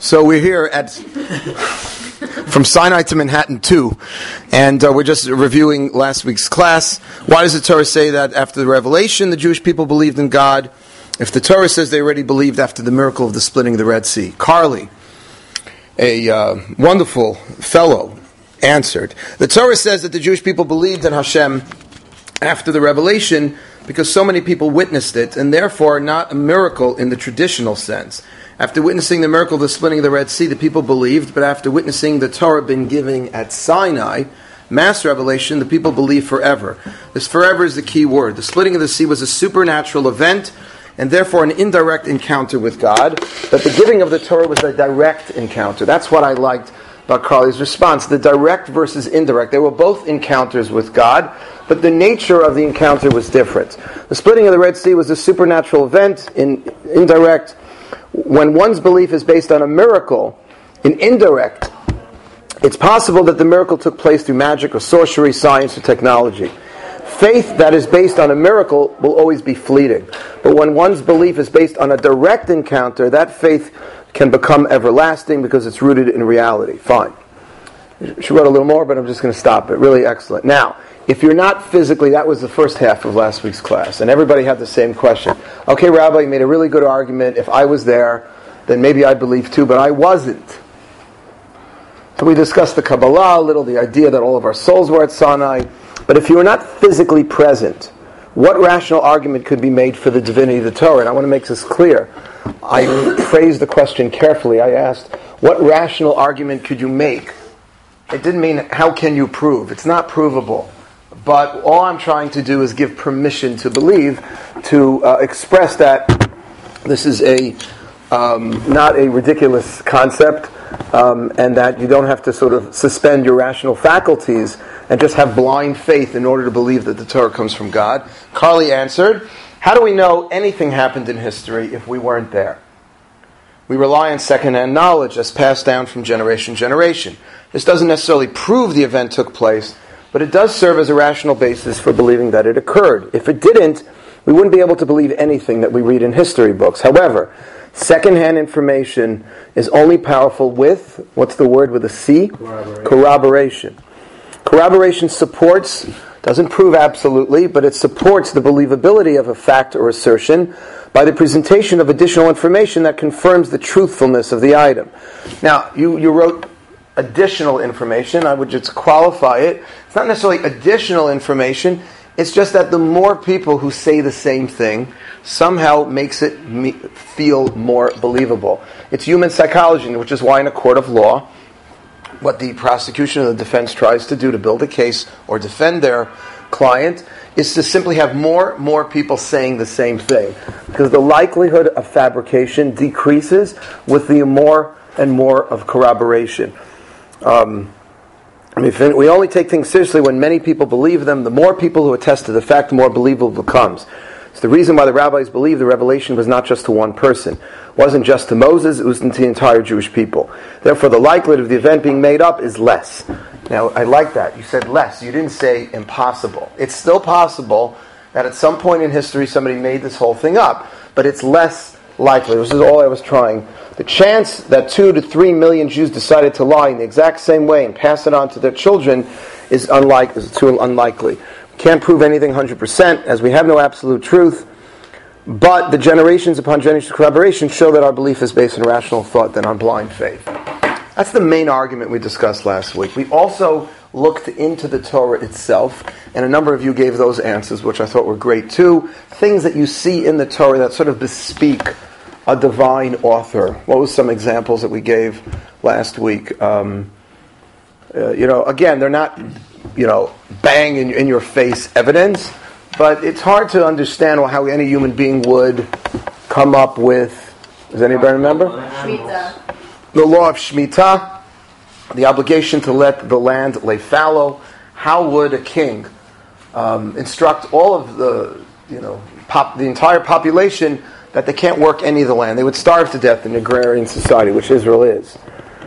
So we're here at from Sinai to Manhattan 2, and we're just reviewing last week's class. Why does the Torah say that after the revelation the Jewish people believed in God, if the Torah says they already believed after the miracle of the splitting of the Red Sea? Carly, a wonderful fellow, answered, the Torah says that the Jewish people believed in Hashem after the revelation because so many people witnessed it, and therefore not a miracle in the traditional sense. After witnessing the miracle of the splitting of the Red Sea, the people believed, but after witnessing the Torah been given at Sinai, mass revelation, the people believe forever. This forever is the key word. The splitting of the sea was a supernatural event, and therefore an indirect encounter with God, but the giving of the Torah was a direct encounter. That's what I liked about Carly's response, the direct versus indirect. They were both encounters with God, but the nature of the encounter was different. The splitting of the Red Sea was a supernatural event, indirect. When one's belief is based on a miracle, in indirect, it's possible that the miracle took place through magic or sorcery, science or technology. Faith that is based on a miracle will always be fleeting. But when one's belief is based on a direct encounter, that faith can become everlasting because it's rooted in reality. Fine. She wrote a little more, but I'm just going to stop it. Really excellent. Now, if you're not physically, that was the first half of last week's class, and everybody had the same question. Okay, Rabbi, you made a really good argument. If I was there, then maybe I'd believe too, but I wasn't. So we discussed the Kabbalah a little, the idea that all of our souls were at Sinai. But if you were not physically present, what rational argument could be made for the divinity of the Torah? And I want to make this clear. I phrased the question carefully. I asked, what rational argument could you make? It didn't mean, how can you prove? It's not provable. But all I'm trying to do is give permission to believe, to express that this is not a ridiculous concept, and that you don't have to sort of suspend your rational faculties and just have blind faith in order to believe that the Torah comes from God. Carly answered, how do we know anything happened in history if we weren't there? We rely on second-hand knowledge that's passed down from generation to generation. This doesn't necessarily prove the event took place, but it does serve as a rational basis for believing that it occurred. If it didn't, we wouldn't be able to believe anything that we read in history books. However, second-hand information is only powerful with, what's the word with a C? Corroboration. Corroboration supports, doesn't prove absolutely, but it supports the believability of a fact or assertion by the presentation of additional information that confirms the truthfulness of the item. Now, you wrote additional information. I would just qualify it. It's not necessarily additional information. It's just that the more people who say the same thing somehow makes it feel more believable. It's human psychology, which is why in a court of law, what the prosecution or the defense tries to do to build a case or defend their client is to simply have more people saying the same thing. Because the likelihood of fabrication decreases with the more and more of corroboration. We only take things seriously when many people believe them. The more people who attest to the fact, the more believable it becomes. It's the reason why the rabbis believe the revelation was not just to one person. It wasn't just to Moses, it was to the entire Jewish people. Therefore, the likelihood of the event being made up is less. Now, I like that. You said less. You didn't say impossible. It's still possible that at some point in history somebody made this whole thing up, but it's less likely. This is all I was trying. The chance that 2 to 3 million Jews decided to lie in the exact same way and pass it on to their children is too unlikely. We can't prove anything 100%, as we have no absolute truth, but the generations upon generations of corroboration show that our belief is based on rational thought than on blind faith. That's the main argument we discussed last week. We also looked into the Torah itself, and a number of you gave those answers, which I thought were great too. Things that you see in the Torah that sort of bespeak a divine author. What was some examples that we gave last week? Again, they're not, bang in your face evidence, but it's hard to understand how any human being would come up with. Does anybody remember? Shemitah. The law of Shemitah, the obligation to let the land lay fallow. How would a king instruct all of the entire population that they can't work any of the land? They would starve to death in an agrarian society, which Israel is.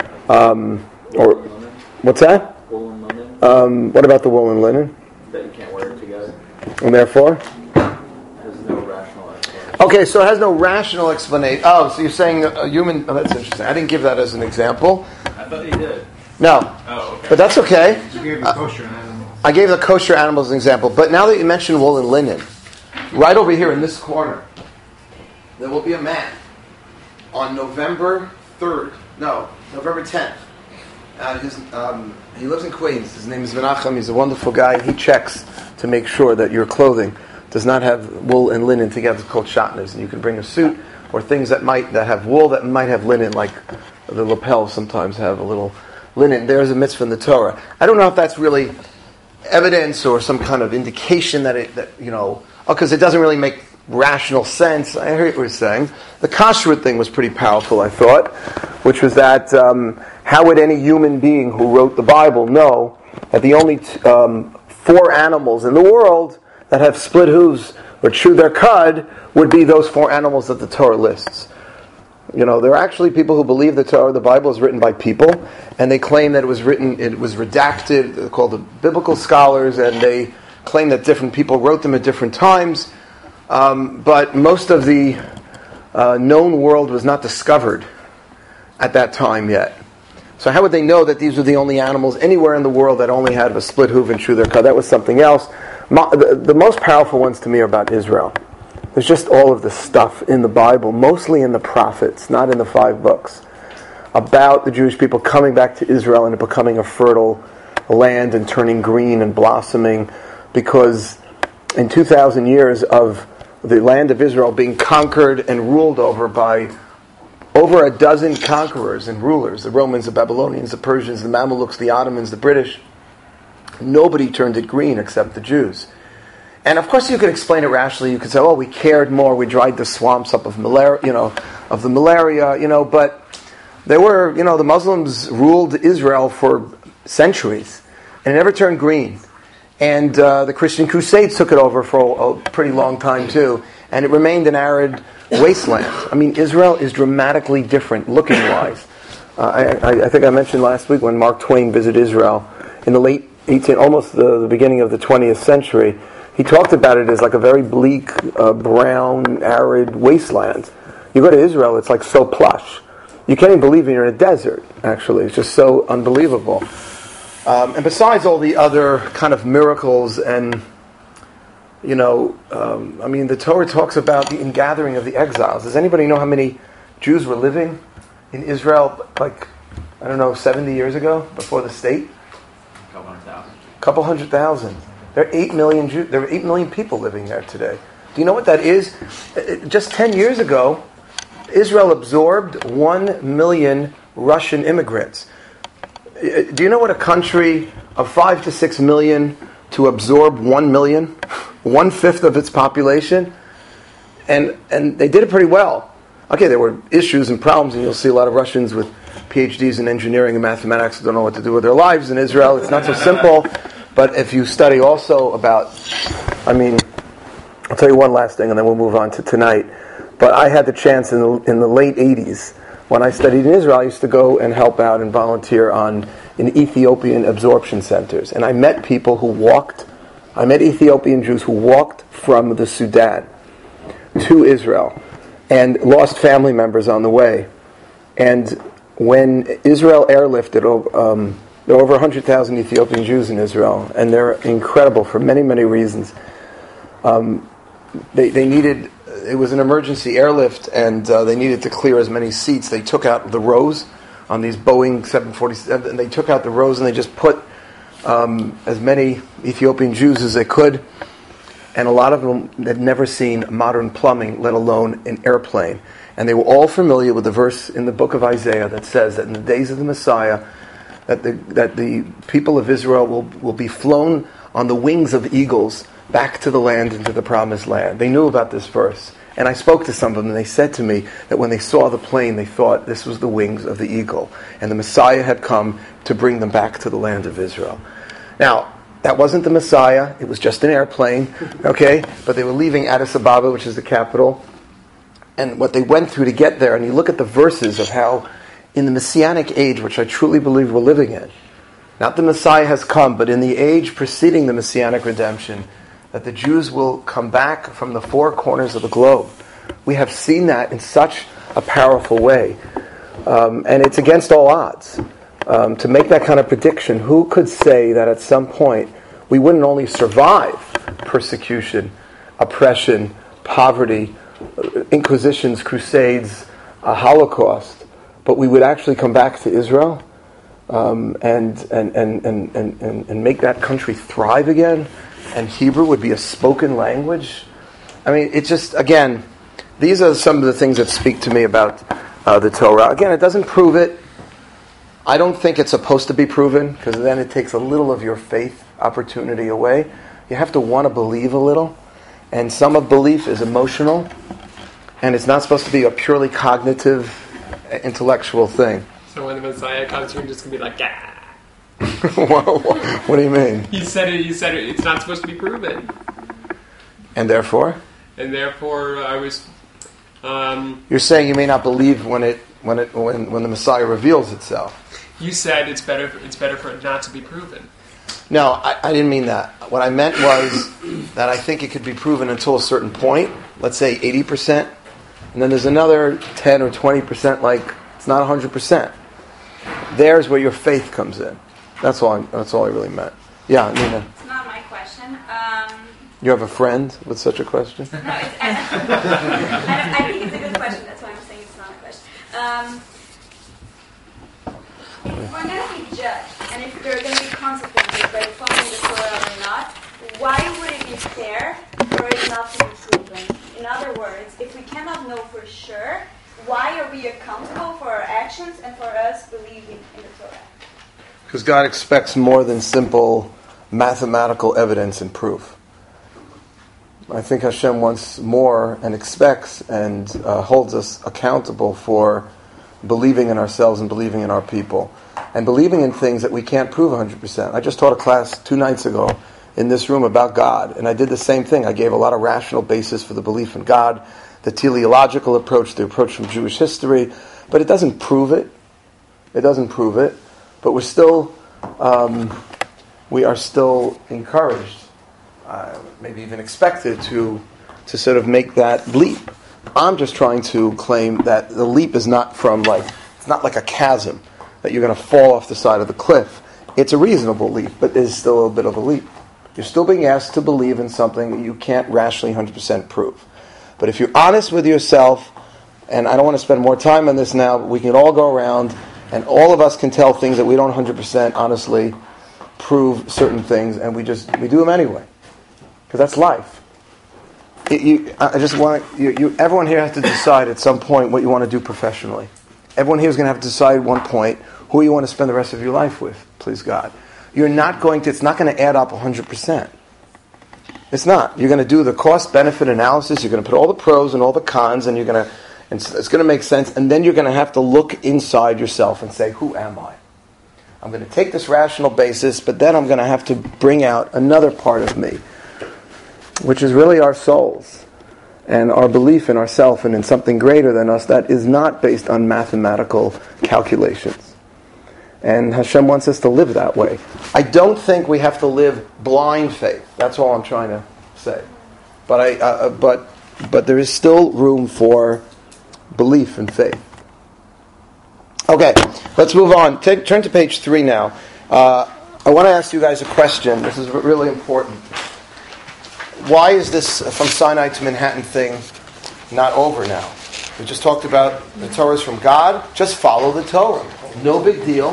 What's that? Wool and linen. What about the wool and linen? That you can't wear it together. And therefore? There's no rational explanation. Okay, so it has no rational explanation. Oh, so you're saying a human... Oh, that's interesting. I didn't give that as an example. I thought you did. No. Oh, okay. But that's okay. You gave the kosher animals. I gave the kosher animals as an example. But now that you mentioned wool and linen, right over here in this corner, there will be a man on November 3rd. No, November 10th. He lives in Queens. His name is Menachem. He's a wonderful guy. He checks to make sure that your clothing does not have wool and linen together. It's called shatnez. And you can bring a suit or things that have wool that might have linen, like the lapels sometimes have a little linen. There's a mitzvah in the Torah. I don't know if that's really evidence or some kind of indication because it doesn't really make rational sense. I hear what you're saying. The kashrut thing was pretty powerful, I thought, which was that how would any human being who wrote the Bible know that the only 4 animals in the world that have split hooves or chew their cud would be those 4 animals that the Torah lists? There are actually people who believe the Torah, the Bible, is written by people, and they claim that it was redacted. They're called the biblical scholars, and they claim that different people wrote them at different times. But most of the known world was not discovered at that time yet. So how would they know that these were the only animals anywhere in the world that only had a split hoof and chew their cud? That was something else. The most powerful ones to me are about Israel. There's just all of the stuff in the Bible, mostly in the prophets, not in the 5 books, about the Jewish people coming back to Israel and becoming a fertile land and turning green and blossoming, because in 2,000 years of the land of Israel being conquered and ruled over by over a dozen conquerors and rulers, the Romans, the Babylonians, the Persians, the Mamelukes, the Ottomans, the British, nobody turned it green except the Jews. And of course you could explain it rationally. You could say, we cared more, we dried the swamps up of malaria, but there were, the Muslims ruled Israel for centuries, and it never turned green. And the Christian Crusades took it over for a pretty long time too, and it remained an arid wasteland. I mean, Israel is dramatically different looking-wise. I think I mentioned last week when Mark Twain visited Israel in the late 18th, almost the beginning of the 20th century. He talked about it as like a very bleak, brown, arid wasteland. You go to Israel, it's like so plush. You can't even believe you're in a desert, actually. It's just so unbelievable. And besides all the other kind of miracles and, the Torah talks about the ingathering of the exiles. Does anybody know how many Jews were living in Israel, 70 years ago, before the state? Couple hundred thousand. There are 8 million Jews. There are 8 million people living there today. Do you know what that is? Just 10 years ago, Israel absorbed 1 million Russian immigrants. Do you know what a country of 5 to 6 million to absorb 1 million, 1/5 of its population? And they did it pretty well. Okay, there were issues and problems, and you'll see a lot of Russians with PhDs in engineering and mathematics who don't know what to do with their lives in Israel. It's not so simple. But if you study also about, I'll tell you one last thing and then we'll move on to tonight. But I had the chance in the late 80s, when I studied in Israel, I used to go and help out and volunteer in Ethiopian absorption centers. And I met Ethiopian Jews who walked from the Sudan to Israel and lost family members on the way. And when Israel airlifted, there are over 100,000 Ethiopian Jews in Israel, and they're incredible for many, many reasons. They needed, it was an emergency airlift, and they needed to clear as many seats. They took out the rows on these Boeing 747, and they took out the rows and they just put as many Ethiopian Jews as they could. And a lot of them had never seen modern plumbing, let alone an airplane. And they were all familiar with the verse in the book of Isaiah that says that in the days of the Messiah, that the people of Israel will be flown on the wings of eagles back to the land, into the promised land. They knew about this verse. And I spoke to some of them, and they said to me that when they saw the plane, they thought this was the wings of the eagle. And the Messiah had come to bring them back to the land of Israel. Now, that wasn't the Messiah. It was just an airplane, okay? But they were leaving Addis Ababa, which is the capital. And what they went through to get there, and you look at the verses of how in the Messianic age, which I truly believe we're living in, not the Messiah has come, but in the age preceding the Messianic redemption, that the Jews will come back from the 4 corners of the globe, We have seen that in such a powerful way. And it's against all odds. To make that kind of prediction, who could say that at some point we wouldn't only survive persecution, oppression, poverty, inquisitions, crusades, a Holocaust, but we would actually come back to Israel and make that country thrive again, and Hebrew would be a spoken language? I mean, it just, again, these are some of the things that speak to me about the Torah. Again, it doesn't prove it. I don't think it's supposed to be proven, because then it takes a little of your faith opportunity away. You have to want to believe a little, and some of belief is emotional, and it's not supposed to be a purely cognitive, intellectual thing. So when the Messiah comes, you're just going to be like, yeah. What do you mean? He said it, it's not supposed to be proven. And therefore? And therefore, I was... You're saying you may not believe when the Messiah reveals itself. You said it's better for it not to be proven. No, I didn't mean that. What I meant was that I think it could be proven until a certain point, let's say 80%, and then there's another 10 or 20% like it's not 100%. There's where your faith comes in. That's all I really meant. Yeah, Nina. It's not my question. You have a friend with such a question? No, I think it's a good question. That's why I'm saying it's not a question. If we're going to be judged, and if there are going to be consequences by following the Torah or not, why would it be fair for it not to be proven? In other words, if we cannot know for sure, why are we accountable for our actions and for us believing in the Torah? Because God expects more than simple mathematical evidence and proof. I think Hashem wants more and expects and holds us accountable for believing in ourselves and believing in our people. And believing in things that we can't prove 100%. I just taught a class 2 nights ago in this room about God, and I did the same thing. I gave a lot of rational basis for the belief in God, the teleological approach, the approach from Jewish history, but it doesn't prove it. It doesn't prove it. But we are still encouraged, maybe even expected to sort of make that leap. I'm just trying to claim that the leap is not it's not like a chasm that you're going to fall off the side of the cliff. It's a reasonable leap, but it is still a bit of a leap. You're still being asked to believe in something that you can't rationally 100% prove. But if you're honest with yourself, and I don't want to spend more time on this now, but we can all go around and all of us can tell things that we don't 100% honestly prove certain things, and we do them anyway. Because that's life. Everyone here has to decide at some point what you want to do professionally. Everyone here is going to have to decide at one point who you want to spend the rest of your life with, please God. It's not going to add up 100%. It's not. You're going to do the cost-benefit analysis, you're going to put all the pros and all the cons, and it's going to make sense, and then you're going to have to look inside yourself and say, who am I? I'm going to take this rational basis, but then I'm going to have to bring out another part of me, which is really our souls and our belief in ourselves and in something greater than us that is not based on mathematical calculations. And Hashem wants us to live that way. I don't think we have to live blind faith. That's all I'm trying to say. But there is still room for belief and faith. Okay, let's move on. Turn to page 3 now. I want to ask you guys a question. This is really important. Why is this from Sinai to Manhattan thing not over now? We just talked about the Torah is from God. Just follow the Torah. No big deal.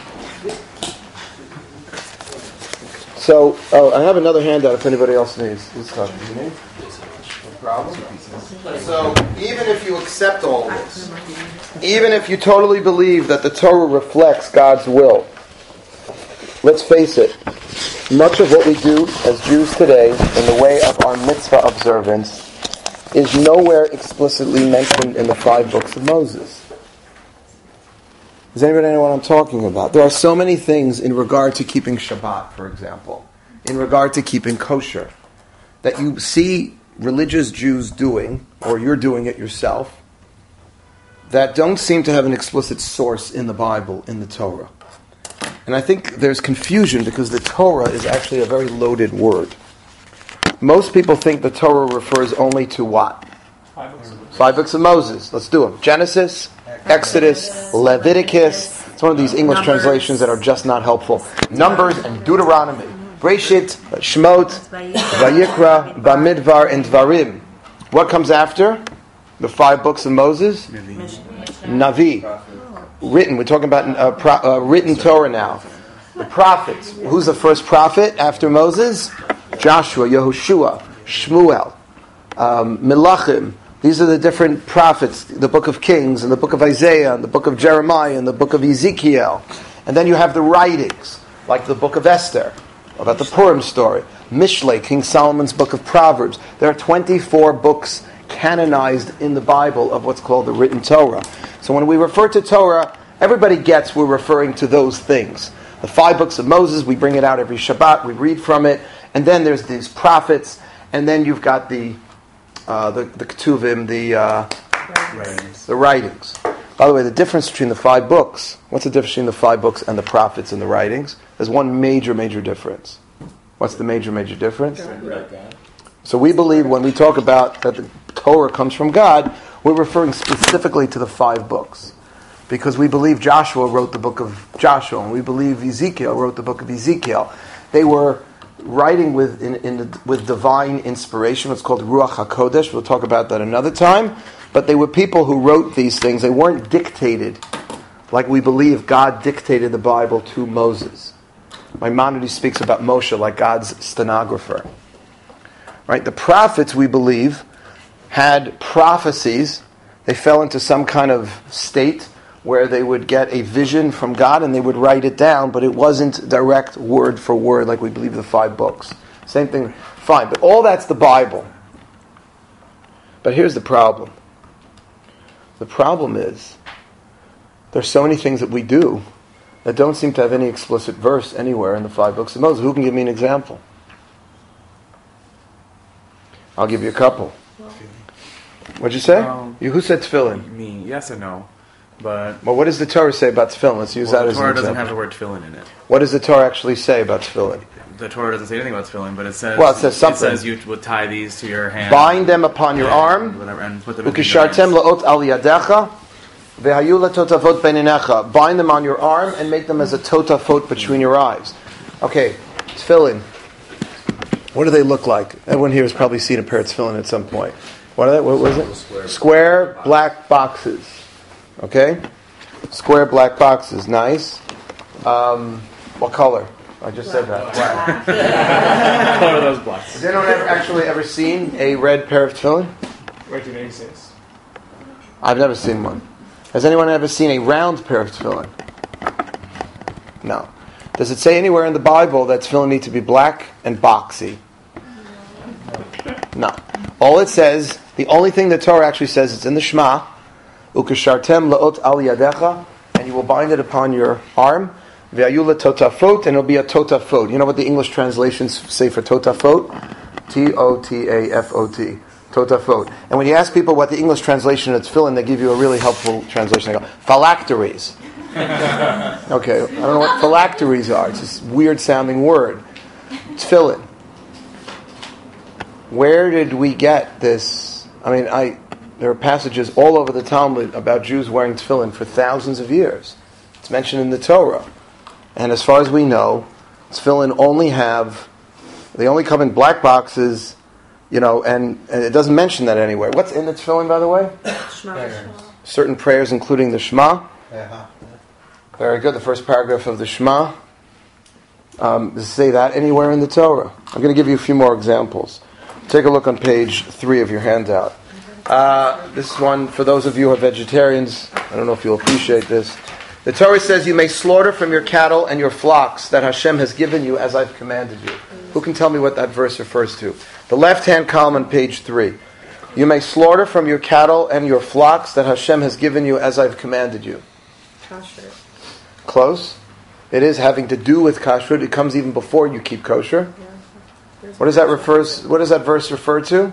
So, I have another handout if anybody else needs. This copy, do you need? No problem. So, even if you accept all this, even if you totally believe that the Torah reflects God's will, let's face it, much of what we do as Jews today in the way of our mitzvah observance is nowhere explicitly mentioned in the 5 books of Moses. Does anybody know what I'm talking about? There are so many things in regard to keeping Shabbat, for example, in regard to keeping kosher, that you see religious Jews doing, or you're doing it yourself, that don't seem to have an explicit source in the Bible, in the Torah. And I think there's confusion because the Torah is actually a very loaded word. Most people think the Torah refers only to what? 5 books of Moses. Let's do them. Genesis, Exodus, Leviticus. It's one of these English translations that are just not helpful. Numbers and Deuteronomy. Breshit, Shemot, Vayikra, Bamidbar, and Dvarim. What comes after the 5 books of Moses? Navi. Written. We're talking about written Torah now. The prophets. Who's the first prophet after Moses? Joshua, Yehoshua, Shmuel, Melachim. These are the different prophets. The book of Kings, and the book of Isaiah, and the book of Jeremiah, and the book of Ezekiel. And then you have the writings, like the book of Esther, about the Purim story. Mishlei, King Solomon's book of Proverbs. There are 24 books canonized in the Bible of what's called the written Torah. So when we refer to Torah, everybody gets we're referring to those things. The 5 books of Moses, we bring it out every Shabbat, we read from it, and then there's these prophets, and then you've got the Ketuvim, the writings. By the way, the difference between the 5 books, what's the difference between the 5 books and the prophets and the writings? There's one major difference. What's the major difference? So we believe when we talk about that the Torah comes from God, we're referring specifically to the 5 books. Because we believe Joshua wrote the book of Joshua, and we believe Ezekiel wrote the book of Ezekiel. They were writing with divine inspiration, what's called Ruach HaKodesh. We'll talk about that another time. But they were people who wrote these things. They weren't dictated like we believe God dictated the Bible to Moses. Maimonides speaks about Moshe like God's stenographer. Right? The prophets, we believe, had prophecies. They fell into some kind of state where they would get a vision from God and they would write it down, but it wasn't direct word for word like we believe the 5 books. Same thing, fine, but all that's the Bible. But here's the problem. The problem is, there's so many things that we do that don't seem to have any explicit verse anywhere in the 5 books of Moses. Who can give me an example? I'll give you a couple. What'd you say? Who said tefillin? Me, yes or no? But well, what does the Torah say about tefillin? Let's use that as an example. The Torah doesn't have the word tefillin in it. What does the Torah actually say about tefillin? The Torah doesn't say anything about tefillin, but it says... Well, it says something. It says you would tie these to your hand. Bind them upon your arm. And put them in your Ukishartem la'ot al yadecha. Vehayu latotafot beinenecha. Bind them on your arm and make them as a totafot between your eyes. Okay, tefillin. What do they look like? Everyone here has probably seen a pair of tefillin at some point. What are they? What was it? Square black boxes. Okay? Square black boxes. Nice. What color? I just said that. Black. What color are those blocks? Has anyone ever seen a red pair of tefillin? Where do they exist? I've never seen one. Has anyone ever seen a round pair of tefillin? No. Does it say anywhere in the Bible that tefillin need to be black and boxy? No. All it says, the only thing the Torah actually says, it's in the Shema, Ukashartem la'ot al yadecha, and you will bind it upon your arm, ve'ayula totafot, and it'll be a totafot. You know what the English translations say for totafot? T-O-T-A-F-O-T. Totafot. And when you ask people what the English translation of tefillin, they give you a really helpful translation. They go, phylacteries. Okay, I don't know what phylacteries are. It's this weird sounding word. Tefillin. Where did we get this? I mean, there are passages all over the Talmud about Jews wearing tefillin for thousands of years. It's mentioned in the Torah. And as far as we know, tefillin they only come in black boxes, and it doesn't mention that anywhere. What's in the tefillin, by the way? Shema. Certain prayers, including the Shema. Very good. The first paragraph of the Shema. Does it say that anywhere in the Torah? I'm going to give you a few more examples. Take a look on page 3 of your handout. This one, for those of you who are vegetarians, I don't know if you'll appreciate this. The Torah says you may slaughter from your cattle and your flocks that Hashem has given you as I've commanded you. Who can tell me what that verse refers to? The left-hand column on page 3. You may slaughter from your cattle and your flocks that Hashem has given you as I've commanded you. Kosher. Close. It is having to do with kashrut. It comes even before you keep kosher. What does that verse refer to?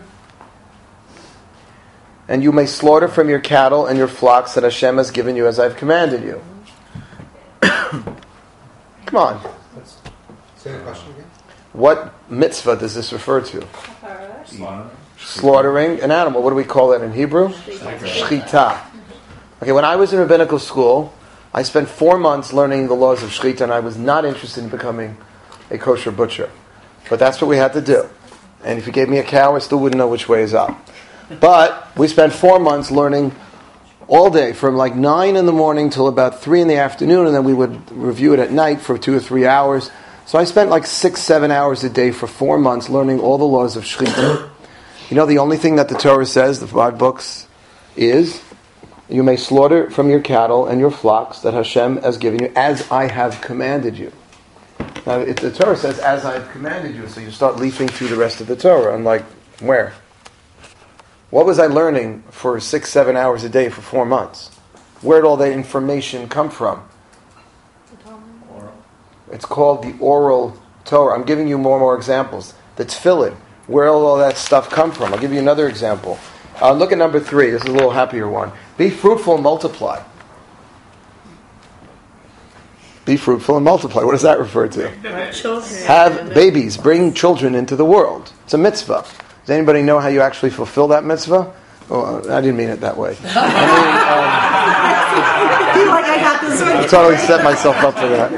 And you may slaughter from your cattle and your flocks that Hashem has given you as I've commanded you. Come on. Say the question again. What mitzvah does this refer to? Slaughtering an animal. What do we call that in Hebrew? Shchita. Okay, when I was in rabbinical school, I spent 4 months learning the laws of shchita, and I was not interested in becoming a kosher butcher. But that's what we had to do. And if you gave me a cow, I still wouldn't know which way is up. But we spent 4 months learning all day, from like 9 in the morning till about 3 in the afternoon, and then we would review it at night for 2 or 3 hours. So I spent like 6-7 hours a day for 4 months learning all the laws of shchita. You know, the only thing that the Torah says, the 5 books, is you may slaughter from your cattle and your flocks that Hashem has given you, as I have commanded you. Now, the Torah says, as I have commanded you, so you start leafing through the rest of the Torah. I'm like, where? What was I learning for 6-7 hours a day for 4 months? Where did all that information come from? It's called the oral Torah. I'm giving you more examples. The tefillin. Where did all that stuff come from? I'll give you another example. Look at number 3. This is a little happier one. Be fruitful and multiply. Be fruitful and multiply. What does that refer to? Have babies. Bring children into the world. It's a mitzvah. Does anybody know how you actually fulfill that mitzvah? Oh, I didn't mean it that way. I totally set myself up for that.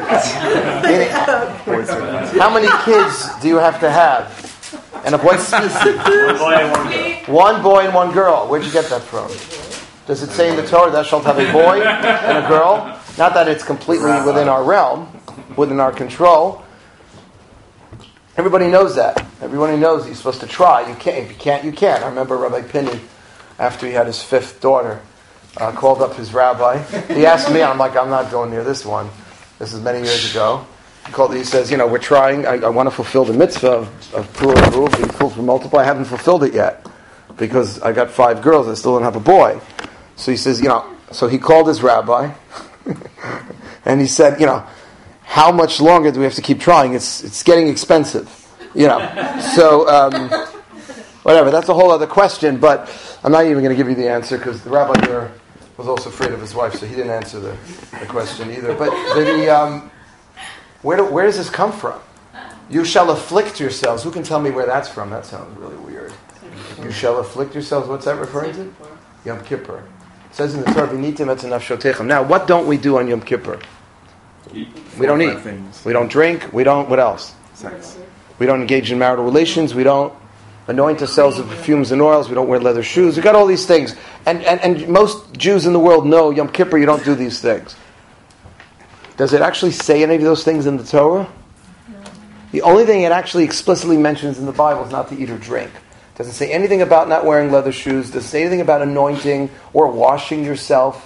How many kids do you have to have? And of what species? One boy and one girl. Where'd you get that from? Does it say in the Torah, thou shalt have a boy and a girl? Not that it's completely within our realm, within our control. Everybody knows that. Everybody knows you're supposed to try. You can't. If you can't, you can't. I remember Rabbi Pinney, after he had his 5th daughter, called up his rabbi. He asked me, I'm like, I'm not going near this one. This is many years ago. He says, we're trying. I want to fulfill the mitzvah of plural, being fruitful, multiply. I haven't fulfilled it yet because I got 5 girls. I still don't have a boy. So he says, so he called his rabbi and he said, how much longer do we have to keep trying? It's getting expensive, So whatever. That's a whole other question. But I'm not even going to give you the answer because the rabbi here was also afraid of his wife, so he didn't answer the question either. But where does this come from? You shall afflict yourselves. Who can tell me where that's from? That sounds really weird. You shall afflict yourselves. What's that referring to? Yom Kippur. It says in the Torah, "V'nitim et nafshotechem." Now, what don't we do on Yom Kippur? We don't eat. We don't drink. We don't. What else? Sex. We don't engage in marital relations. We don't anoint ourselves with perfumes and oils. We don't wear leather shoes. We got all these things. And most Jews in the world know Yom Kippur. You don't do these things. Does it actually say any of those things in the Torah? No. The only thing it actually explicitly mentions in the Bible is not to eat or drink. It doesn't say anything about not wearing leather shoes. It doesn't say anything about anointing or washing yourself.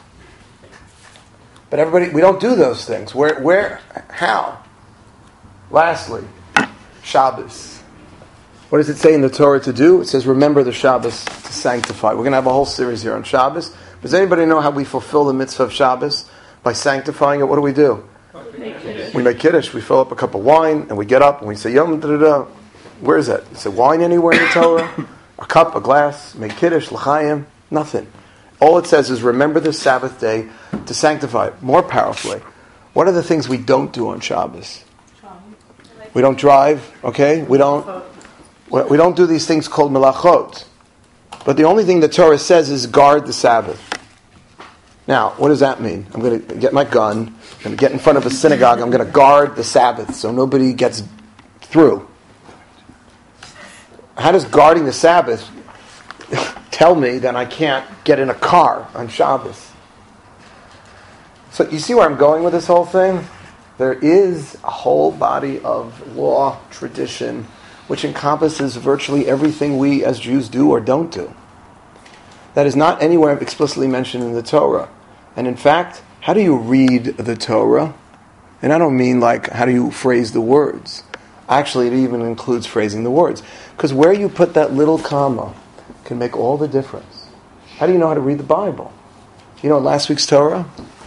But everybody, we don't do those things. Where, how? Lastly, Shabbos. What does it say in the Torah to do? It says, remember the Shabbos to sanctify. We're going to have a whole series here on Shabbos. Does anybody know how we fulfill the mitzvah of Shabbos? By sanctifying it, what do? We make Kiddush. We fill up a cup of wine, and we get up, and we say, Yom, da-da-da. Where is that? Is it wine anywhere in the Torah? A cup, a glass, make Kiddush, l'chaim, nothing. All it says is, remember the Sabbath day to sanctify it. More powerfully, what are the things we don't do on Shabbos? We don't drive, okay? We don't do these things called melachot. But the only thing the Torah says is guard the Sabbath. Now, what does that mean? I'm going to get my gun, I'm going to get in front of a synagogue, I'm going to guard the Sabbath so nobody gets through. How does guarding the Sabbath tell me that I can't get in a car on Shabbos? So you see where I'm going with this whole thing? There is a whole body of law, tradition, which encompasses virtually everything we as Jews do or don't do. That is not anywhere explicitly mentioned in the Torah. And in fact, how do you read the Torah? And I don't mean like, how do you phrase the words? Actually, it even includes phrasing the words. Because where you put that little comma can make all the difference. How do you know how to read the Bible? In last week's Torah,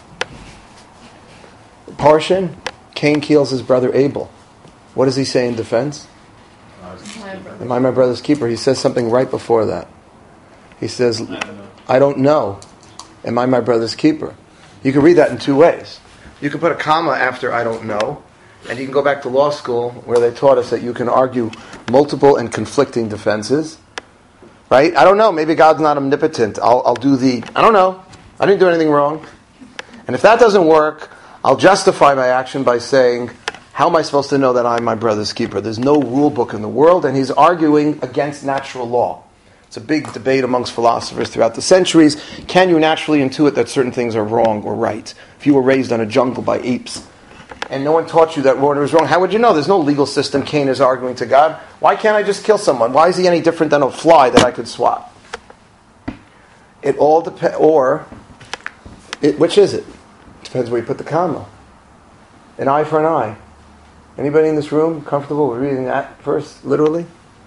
Parshan, Cain kills his brother Abel. What does he say in defense? Am I my brother's keeper? He says something right before that. He says, I don't know. Am I my brother's keeper? You can read that in two ways. You can put a comma after I don't know, And you can go back to law school where they taught us that you can argue multiple and conflicting defenses. Right? I don't know. Maybe God's not omnipotent. I'll do I don't know. I didn't do anything wrong. And if that doesn't work, I'll justify my action by saying, how am I supposed to know that I'm my brother's keeper? There's no rule book in the world, and he's arguing against natural law. It's a big debate amongst philosophers throughout the centuries. Can you naturally intuit that certain things are wrong or right? If you were raised on a jungle by apes, and no one taught you that water was wrong, how would you know? There's no legal system. Cain is arguing to God. Why can't I just kill someone? Why is he any different than a fly that I could swat? It all depends, which is it? Depends where you put the comma. An eye for an eye. Anybody in this room comfortable with reading that verse literally?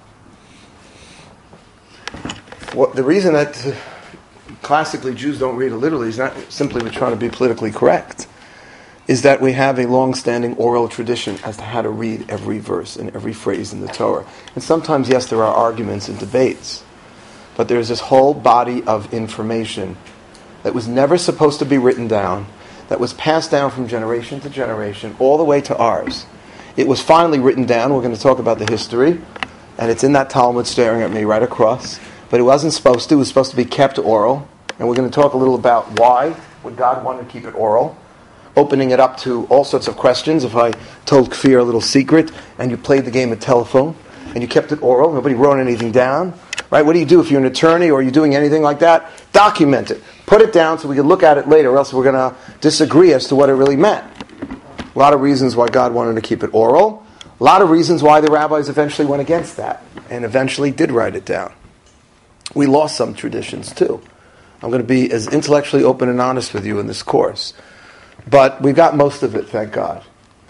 The reason that classically Jews don't read it literally is not simply we're trying to be politically correct, is that we have a long-standing oral tradition as to how to read every verse and every phrase in the Torah. And sometimes, yes, there are arguments and debates, but there's this whole body of information that was never supposed to be written down, that was passed down from generation to generation, all the way to ours. It was finally written down. We're going to talk about the history, and it's in that Talmud staring at me right across. But it wasn't supposed to. It was supposed to be kept oral. And we're going to talk a little about why would God want to keep it oral, opening it up to all sorts of questions. If I told Kfir a little secret, and you played the game of telephone, and you kept it oral, nobody wrote anything down, right? What do you do if you're an attorney or you're doing anything like that? Document it. Put it down so we can look at it later, or else we're going to disagree as to what it really meant. A lot of reasons why God wanted to keep it oral. A lot of reasons why the rabbis eventually went against that and eventually did write it down. We lost some traditions too. I'm going to be as intellectually open and honest with you in this course. But we've got most of it, thank God.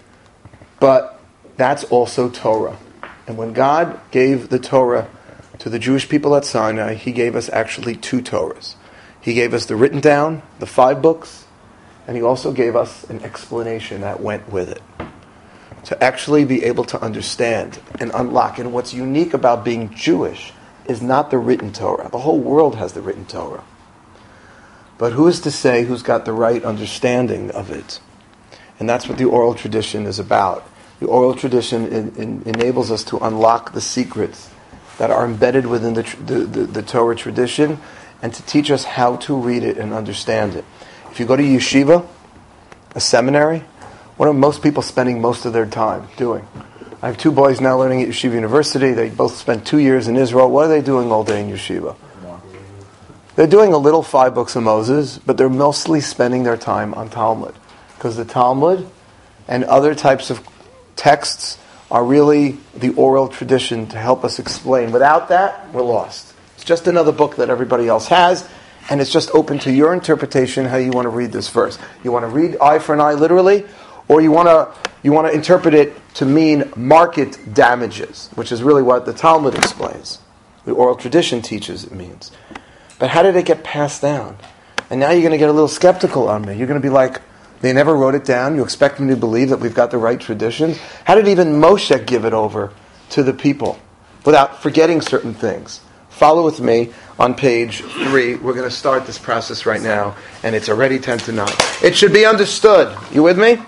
But that's also Torah. And when God gave the Torah to the Jewish people at Sinai, He gave us actually two Torahs. He gave us the written down, the 5 books, and He also gave us an explanation that went with it. To actually be able to understand and unlock. And what's unique about being Jewish is not the written Torah. The whole world has the written Torah. But who is to say who's got the right understanding of it? And that's what the oral tradition is about. The oral tradition enables us to unlock the secrets that are embedded within the Torah tradition and to teach us how to read it and understand it. If you go to yeshiva, a seminary, what are most people spending most of their time doing? I have 2 boys now learning at Yeshiva University. They both spent 2 years in Israel. What are they doing all day in yeshiva? They're doing a little 5 books of Moses, but they're mostly spending their time on Talmud. Because the Talmud and other types of texts are really the oral tradition to help us explain. Without that, we're lost. It's just another book that everybody else has, and it's just open to your interpretation how you want to read this verse. You want to read eye for an eye literally, or you want to interpret it to mean market damages, which is really what the Talmud explains. The oral tradition teaches it means. But how did it get passed down? And now you're going to get a little skeptical on me. You're going to be like, they never wrote it down. You expect me to believe that we've got the right traditions? How did even Moshe give it over to the people without forgetting certain things? Follow with me on page 3. We're going to start this process right now, and it's already 10 to 9. It should be understood. You with me?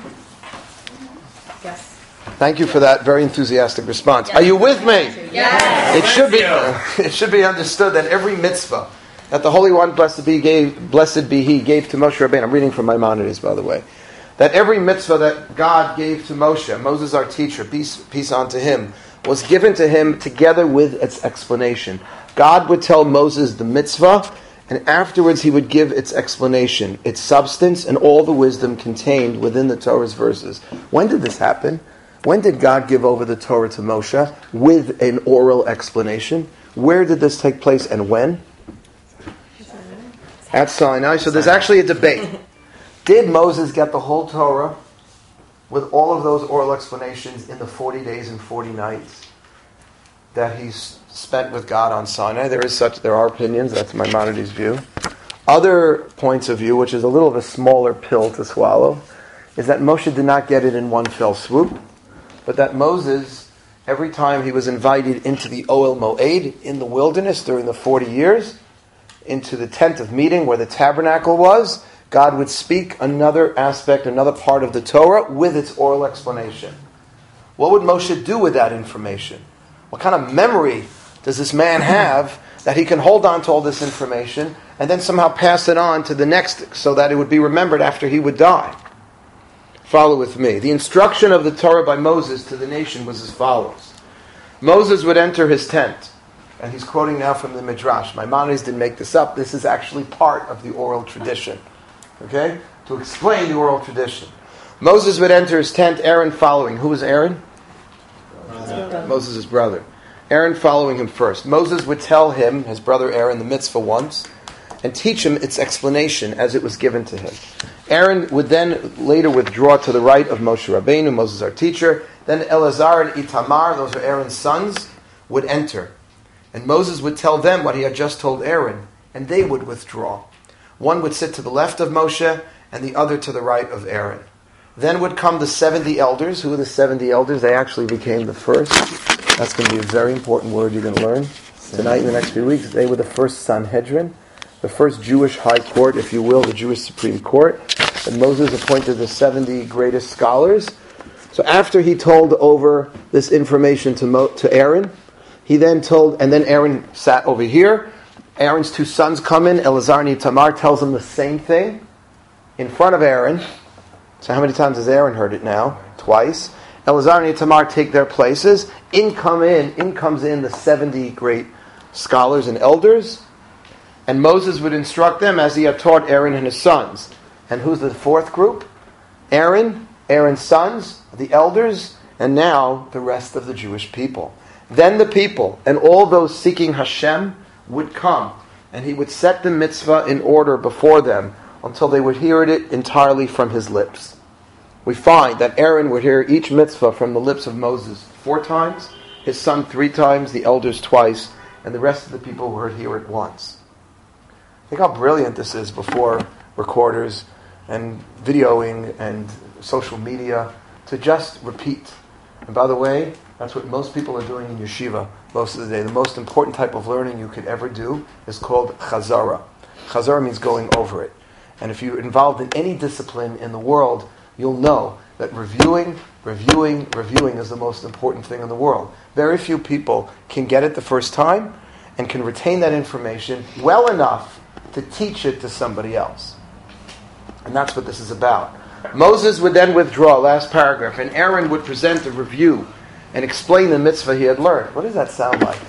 Yes. Thank you for that very enthusiastic response. Yes. Are you with me? Yes. It should be understood that every mitzvah that the Holy One, blessed be He, gave to Moshe Rabbeinu. I'm reading from Maimonides, by the way. That every mitzvah that God gave to Moshe, Moses our teacher, peace unto him, was given to him together with its explanation. God would tell Moses the mitzvah, and afterwards he would give its explanation, its substance, and all the wisdom contained within the Torah's verses. When did this happen? When did God give over the Torah to Moshe with an oral explanation? Where did this take place and when? At Sinai. So there's actually a debate. Did Moses get the whole Torah with all of those oral explanations in the 40 days and 40 nights that he spent with God on Sinai? There are opinions. That's Maimonides' view. Other points of view, which is a little of a smaller pill to swallow, is that Moshe did not get it in one fell swoop, but that Moses, every time he was invited into the Ohel Moed in the wilderness during the 40 years, into the tent of meeting where the tabernacle was, God would speak another aspect, another part of the Torah with its oral explanation. What would Moshe do with that information? What kind of memory does this man have that he can hold on to all this information and then somehow pass it on to the next so that it would be remembered after he would die? Follow with me. The instruction of the Torah by Moses to the nation was as follows. Moses would enter his tent, and he's quoting now from the Midrash. Maimonides didn't make this up. This is actually part of the oral tradition. Okay? To explain the oral tradition. Moses would enter his tent, Aaron following. Who was Aaron? Moses' brother. Aaron following him first. Moses would tell him, his brother Aaron, the mitzvah once, and teach him its explanation as it was given to him. Aaron would then later withdraw to the right of Moshe Rabbeinu, Moses our teacher. Then Eleazar and Itamar, those are Aaron's sons, would enter. And Moses would tell them what he had just told Aaron, and they would withdraw. One would sit to the left of Moshe, and the other to the right of Aaron. Then would come the 70 elders. Who are the 70 elders? They actually became the first. That's going to be a very important word you're going to learn tonight in the next few weeks. They were the first Sanhedrin, the first Jewish high court, if you will, the Jewish Supreme Court. And Moses appointed the 70 greatest scholars. So after he told over this information to Aaron, he then told, and then Aaron sat over here. Aaron's two sons come in. Eleazar and Itamar tells them the same thing in front of Aaron. So how many times has Aaron heard it now? Twice. Eleazar and Itamar take their places. In comes in the 70 great scholars and elders. And Moses would instruct them as he had taught Aaron and his sons. And who's the fourth group? Aaron, Aaron's sons, the elders, and now the rest of the Jewish people. Then the people and all those seeking Hashem would come, and he would set the mitzvah in order before them until they would hear it entirely from his lips. We find that Aaron would hear each mitzvah from the lips of Moses 4 times, his son 3 times, the elders twice, and the rest of the people would hear it once. Think how brilliant this is before recorders and videoing and social media to just repeat. And by the way, that's what most people are doing in yeshiva most of the day. The most important type of learning you could ever do is called chazara. Chazara means going over it. And if you're involved in any discipline in the world, you'll know that reviewing is the most important thing in the world. Very few people can get it the first time and can retain that information well enough to teach it to somebody else. And that's what this is about. Moses would then withdraw, last paragraph, and Aaron would present a review and explain the mitzvah he had learned. What does that sound like?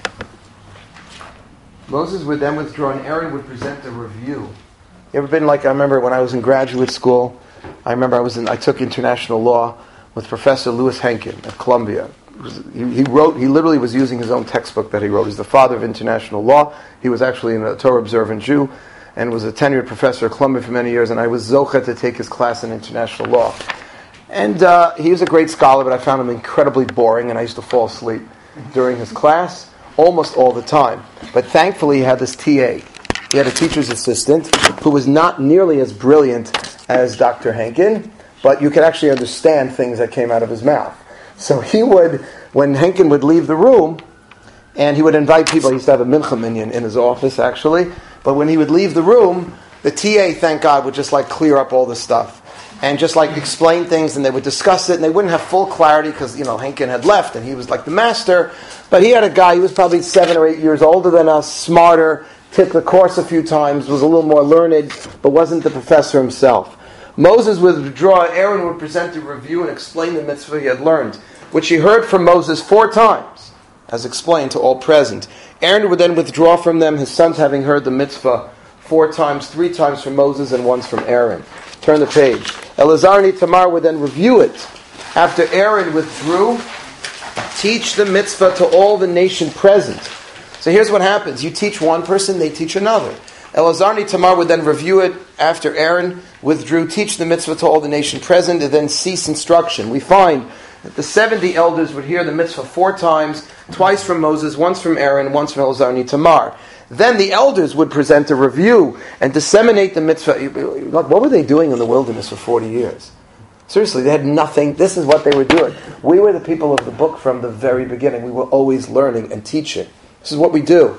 Moses would then withdraw and Aaron would present a review. You ever been I remember when I was in graduate school, I took international law with Professor Louis Henkin at Columbia. He literally was using his own textbook that he wrote. He's the father of international law. He was actually a Torah observant Jew and was a tenured professor at Columbia for many years, and I was zocheh to take his class in international law. And he was a great scholar, but I found him incredibly boring, and I used to fall asleep during his class almost all the time. But thankfully, he had this TA. He had a teacher's assistant who was not nearly as brilliant as Dr. Henkin, but you could actually understand things that came out of his mouth. So he would, when Henkin would leave the room, and he would invite people, he used to have a mincha minyan in his office, actually, but when he would leave the room, the TA, thank God, would just clear up all the stuff and just explain things, and they would discuss it, and they wouldn't have full clarity because, Henkin had left, and he was the master, but he had a guy, he was probably 7 or 8 years older than us, smarter, took the course a few times, was a little more learned, but wasn't the professor himself. Moses would withdraw, Aaron would present a review and explain the mitzvah he had learned, which he heard from Moses 4 times, as explained to all present. Aaron would then withdraw from them, his sons having heard the mitzvah 4 times, 3 times from Moses and once from Aaron. Turn the page. Eleazar and Itamar would then review it. After Aaron withdrew, teach the mitzvah to all the nation present. So here's what happens. You teach one person, they teach another. Eleazar and Itamar would then review it after Aaron withdrew, teach the mitzvah to all the nation present, and then cease instruction. We find that the 70 elders would hear the mitzvah 4 times, twice from Moses, once from Aaron, once from Eleazar and Itamar. Then the elders would present a review and disseminate the mitzvah. What were they doing in the wilderness for 40 years? Seriously, they had nothing. This is what they were doing. We were the people of the book from the very beginning. We were always learning and teaching. This is what we do.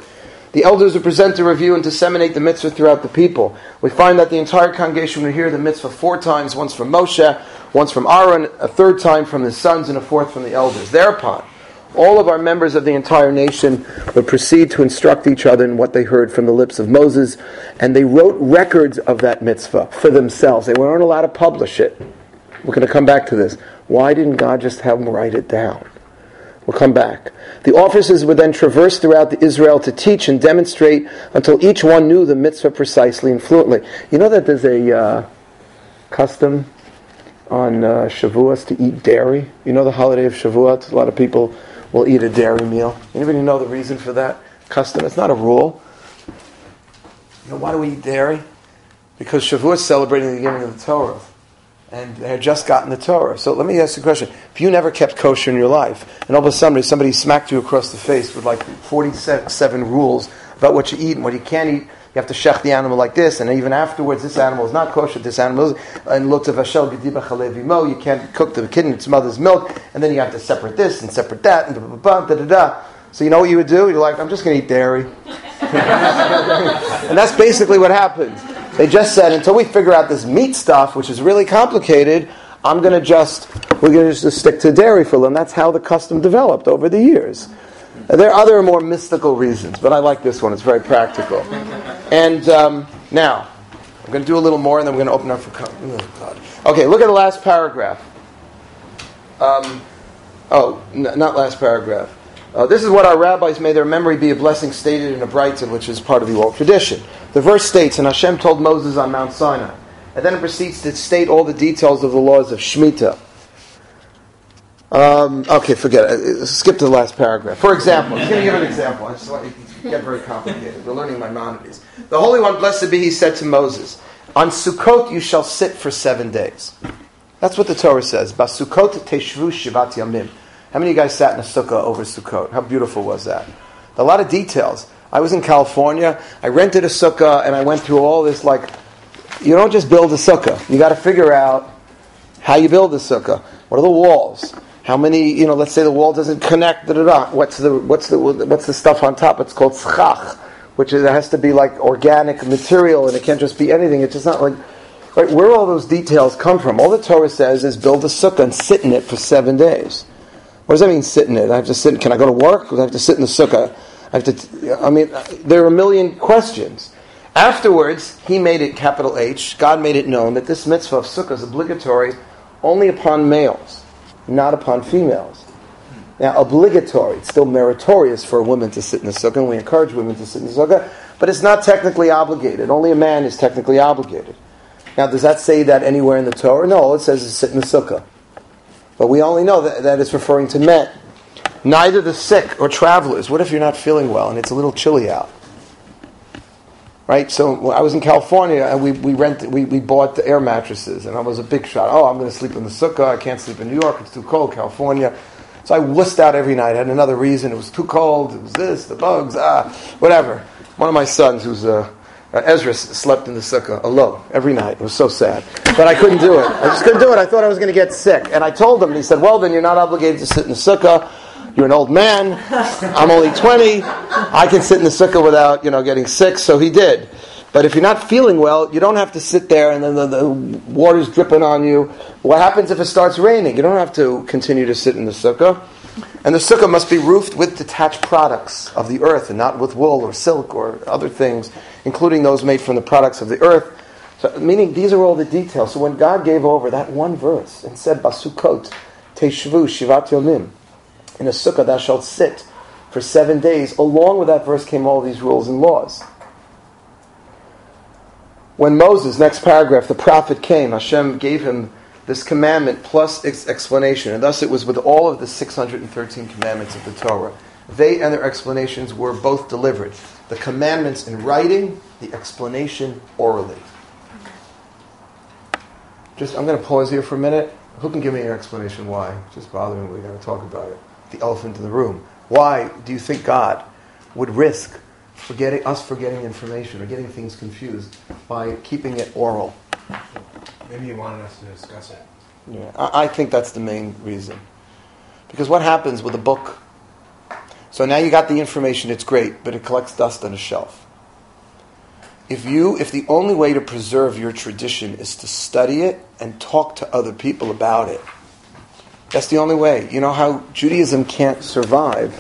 The elders would present a review and disseminate the mitzvah throughout the people. We find that the entire congregation would hear the mitzvah 4 times, once from Moshe, once from Aaron, a 3rd time from his sons, and a 4th from the elders. Thereupon, all of our members of the entire nation would proceed to instruct each other in what they heard from the lips of Moses, and they wrote records of that mitzvah for themselves. They weren't allowed to publish it. We're going to come back to this. Why didn't God just have them write it down? We'll come back. The officers would then traverse throughout Israel to teach and demonstrate until each one knew the mitzvah precisely and fluently. You know that there's a custom on Shavuos to eat dairy? You know the holiday of Shavuot? A lot of people will eat a dairy meal. Anybody know the reason for that custom? It's not a rule. You know, why do we eat dairy? Because Shavuot is celebrating the beginning of the Torah. And they had just gotten the Torah. So let me ask you a question. If you never kept kosher in your life, and all of a sudden somebody smacked you across the face with like 47 rules about what you eat and what you can't eat, you have to shech the animal like this, and even afterwards, this animal is not kosher, this animal is, and lotav hashel gediba chalev, you can't cook the kid in its mother's milk, and then you have to separate this and separate that, and da-da-da. So you know what you would do? You're like, I'm just going to eat dairy. And that's basically what happened. They just said, until we figure out this meat stuff, which is really complicated, we're going to just stick to dairy for a little. And that's how the custom developed over the years. There are other more mystical reasons, but I like this one. It's very practical. And now, I'm going to do a little more, and then we're going to open up for... Oh, God. Okay, look at the last paragraph. Not last paragraph. This is what our rabbis, may their memory be a blessing, stated in a Braita, which is part of the oral tradition. The verse states, and Hashem told Moses on Mount Sinai. And then it proceeds to state all the details of the laws of Shemitah. Okay, forget it. Skip to the last paragraph. For example, I'm going to give an example. I just want you to get very complicated. We're learning Maimonides. The Holy One, blessed be He, said to Moses, on Sukkot you shall sit for 7 days. That's what the Torah says. Basukot teshvu shivat yamim. How many of you guys sat in a sukkah over Sukkot? How beautiful was that? A lot of details. I was in California. I rented a sukkah, and I went through all this. Like, you don't just build a sukkah. You got to figure out how you build a sukkah. What are the walls? How many? Let's say the wall doesn't connect. What's the stuff on top? It's called schach, which it has to be like organic material, and it can't just be anything. It's just not like right. Where all those details come from? All the Torah says is build a sukkah and sit in it for 7 days. What does that mean, sit in it? I have to sit. Can I go to work? I have to sit in the sukkah. There are a million questions. Afterwards, He made it, capital H, God made it known that this mitzvah of sukkah is obligatory only upon males, not upon females. Now, obligatory, it's still meritorious for a woman to sit in the sukkah, and we encourage women to sit in the sukkah, but it's not technically obligated. Only a man is technically obligated. Now, does that say that anywhere in the Torah? No, all it says is sit in the sukkah. But we only know that it's referring to men. Neither the sick or travelers. What if you're not feeling well and it's a little chilly out? Right? So I was in California and we bought the air mattresses, and I was a big shot. Oh, I'm going to sleep in the sukkah. I can't sleep in New York. It's too cold. California. So I wussed out every night. I had another reason. It was too cold. It was this, the bugs, whatever. One of my sons, who's Ezra, slept in the sukkah alone every night. It was so sad. But I couldn't do it. I just couldn't do it. I thought I was going to get sick. And I told him, and he said, well, then you're not obligated to sit in the sukkah. You're an old man. I'm only 20. I can sit in the sukkah without, getting sick. So he did. But if you're not feeling well, you don't have to sit there and then the water's dripping on you. What happens if it starts raining? You don't have to continue to sit in the sukkah. And the sukkah must be roofed with detached products of the earth and not with wool or silk or other things, including those made from the products of the earth. So, meaning these are all the details. So when God gave over that one verse and said, Basukot teshvu shivat yomim, in a sukkah thou shalt sit for 7 days, along with that verse came all these rules and laws. When Moses, next paragraph, the prophet came, Hashem gave him this commandment plus its explanation, and thus it was with all of the 613 commandments of the Torah. They and their explanations were both delivered. The commandments in writing, the explanation orally. I'm going to pause here for a minute. Who can give me an explanation why? It's just bothering me. We're going to talk about it. The elephant in the room. Why do you think God would risk forgetting information or getting things confused by keeping it oral? Maybe you wanted us to discuss it. Yeah, I think that's the main reason. Because what happens with a book So now you got the information, it's great, but it collects dust on a shelf. If the only way to preserve your tradition is to study it and talk to other people about it, that's the only way. You know how Judaism can't survive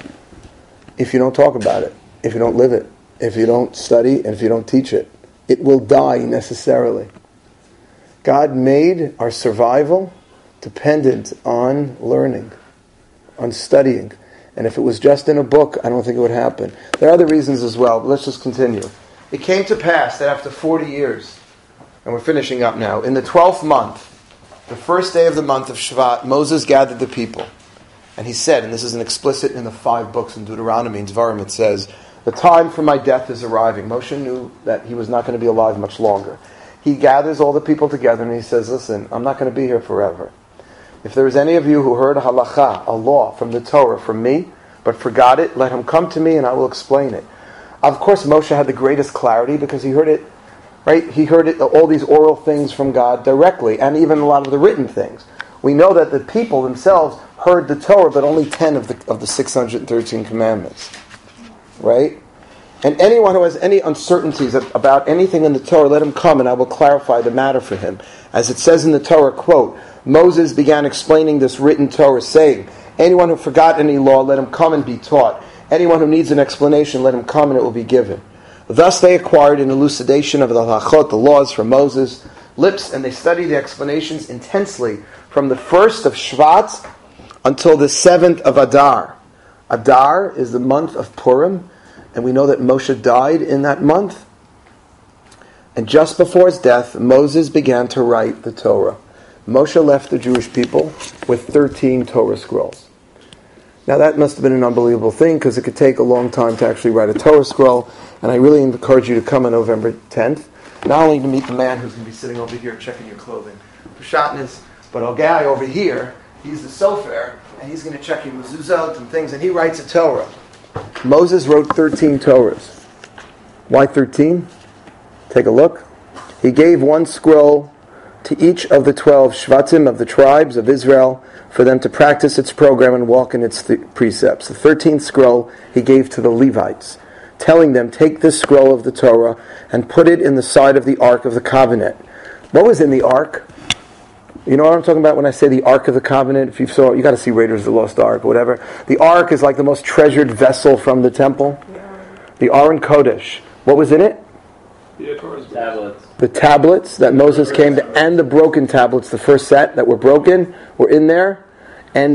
if you don't talk about it, if you don't live it, if you don't study, and if you don't teach it. It will die necessarily. God made our survival dependent on learning, on studying. And if it was just in a book, I don't think it would happen. There are other reasons as well, but let's just continue. It came to pass that after 40 years, and we're finishing up now, in the 12th month, the first day of the month of Shvat, Moses gathered the people. And he said, and this is an explicit in the 5 books in Deuteronomy, in Dvarim, it says, the time for my death is arriving. Moshe knew that he was not going to be alive much longer. He gathers all the people together and he says, listen, I'm not going to be here forever. If there is any of you who heard a halacha, a law from the Torah from me, but forgot it, let him come to me and I will explain it. Of course, Moshe had the greatest clarity because he heard it, right? He heard it, all these oral things from God directly, and even a lot of the written things. We know that the people themselves heard the Torah, but only 10 of the 613 commandments, right? And anyone who has any uncertainties about anything in the Torah, let him come and I will clarify the matter for him. As it says in the Torah, quote, Moses began explaining this written Torah, saying, anyone who forgot any law, let him come and be taught. Anyone who needs an explanation, let him come and it will be given. Thus they acquired an elucidation of the halachot, the laws from Moses' lips, and they studied the explanations intensely from the 1st of Shvat until the 7th of Adar. Adar is the month of Purim, and we know that Moshe died in that month. And just before his death, Moses began to write the Torah. Moshe left the Jewish people with 13 Torah scrolls. Now that must have been an unbelievable thing because it could take a long time to actually write a Torah scroll, and I really encourage you to come on November 10th, not only to meet the man who's going to be sitting over here checking your clothing for shatnez, but a guy over here, he's the sofer, and he's going to check your mezuzot and things, and he writes a Torah. Moses wrote 13 Torahs. Why 13? Take a look. He gave one scroll to each of the 12 Shvatim of the tribes of Israel for them to practice its program and walk in its precepts. The 13th scroll he gave to the Levites, telling them, take this scroll of the Torah and put it in the side of the Ark of the Covenant. What was in the Ark? You know what I'm talking about when I say the Ark of the Covenant? If you saw, you got to see Raiders of the Lost Ark or whatever. The Ark is like the most treasured vessel from the temple. The Aron Kodesh. What was in it? Tablets. The tablets that Moses came to, and the broken tablets, the first set that were broken, were in there. And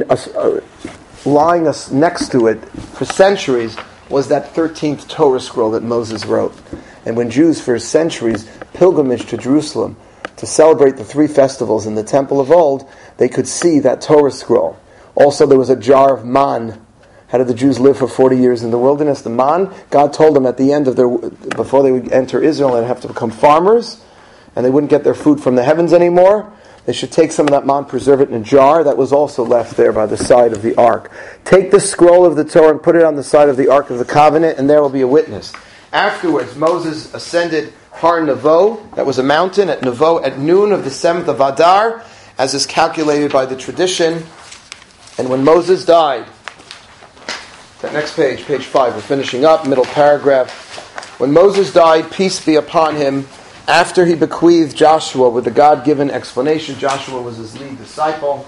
lying us next to it for centuries was that 13th Torah scroll that Moses wrote. And when Jews for centuries pilgrimaged to Jerusalem to celebrate the 3 festivals in the temple of old, they could see that Torah scroll. Also, there was a jar of man. How did the Jews live for 40 years in the wilderness? The man, God told them at the end of before they would enter Israel, they'd have to become farmers, and they wouldn't get their food from the heavens anymore. They should take some of that man, preserve it in a jar. That was also left there by the side of the ark. Take the scroll of the Torah and put it on the side of the Ark of the Covenant, and there will be a witness. Afterwards, Moses ascended Har Nevo, that was a mountain at Nevo, at noon of the 7th of Adar, as is calculated by the tradition. And when Moses died, that next page 5, we're finishing up, middle paragraph. When Moses died, peace be upon him, after he bequeathed Joshua with the God-given explanation, Joshua was his lead disciple,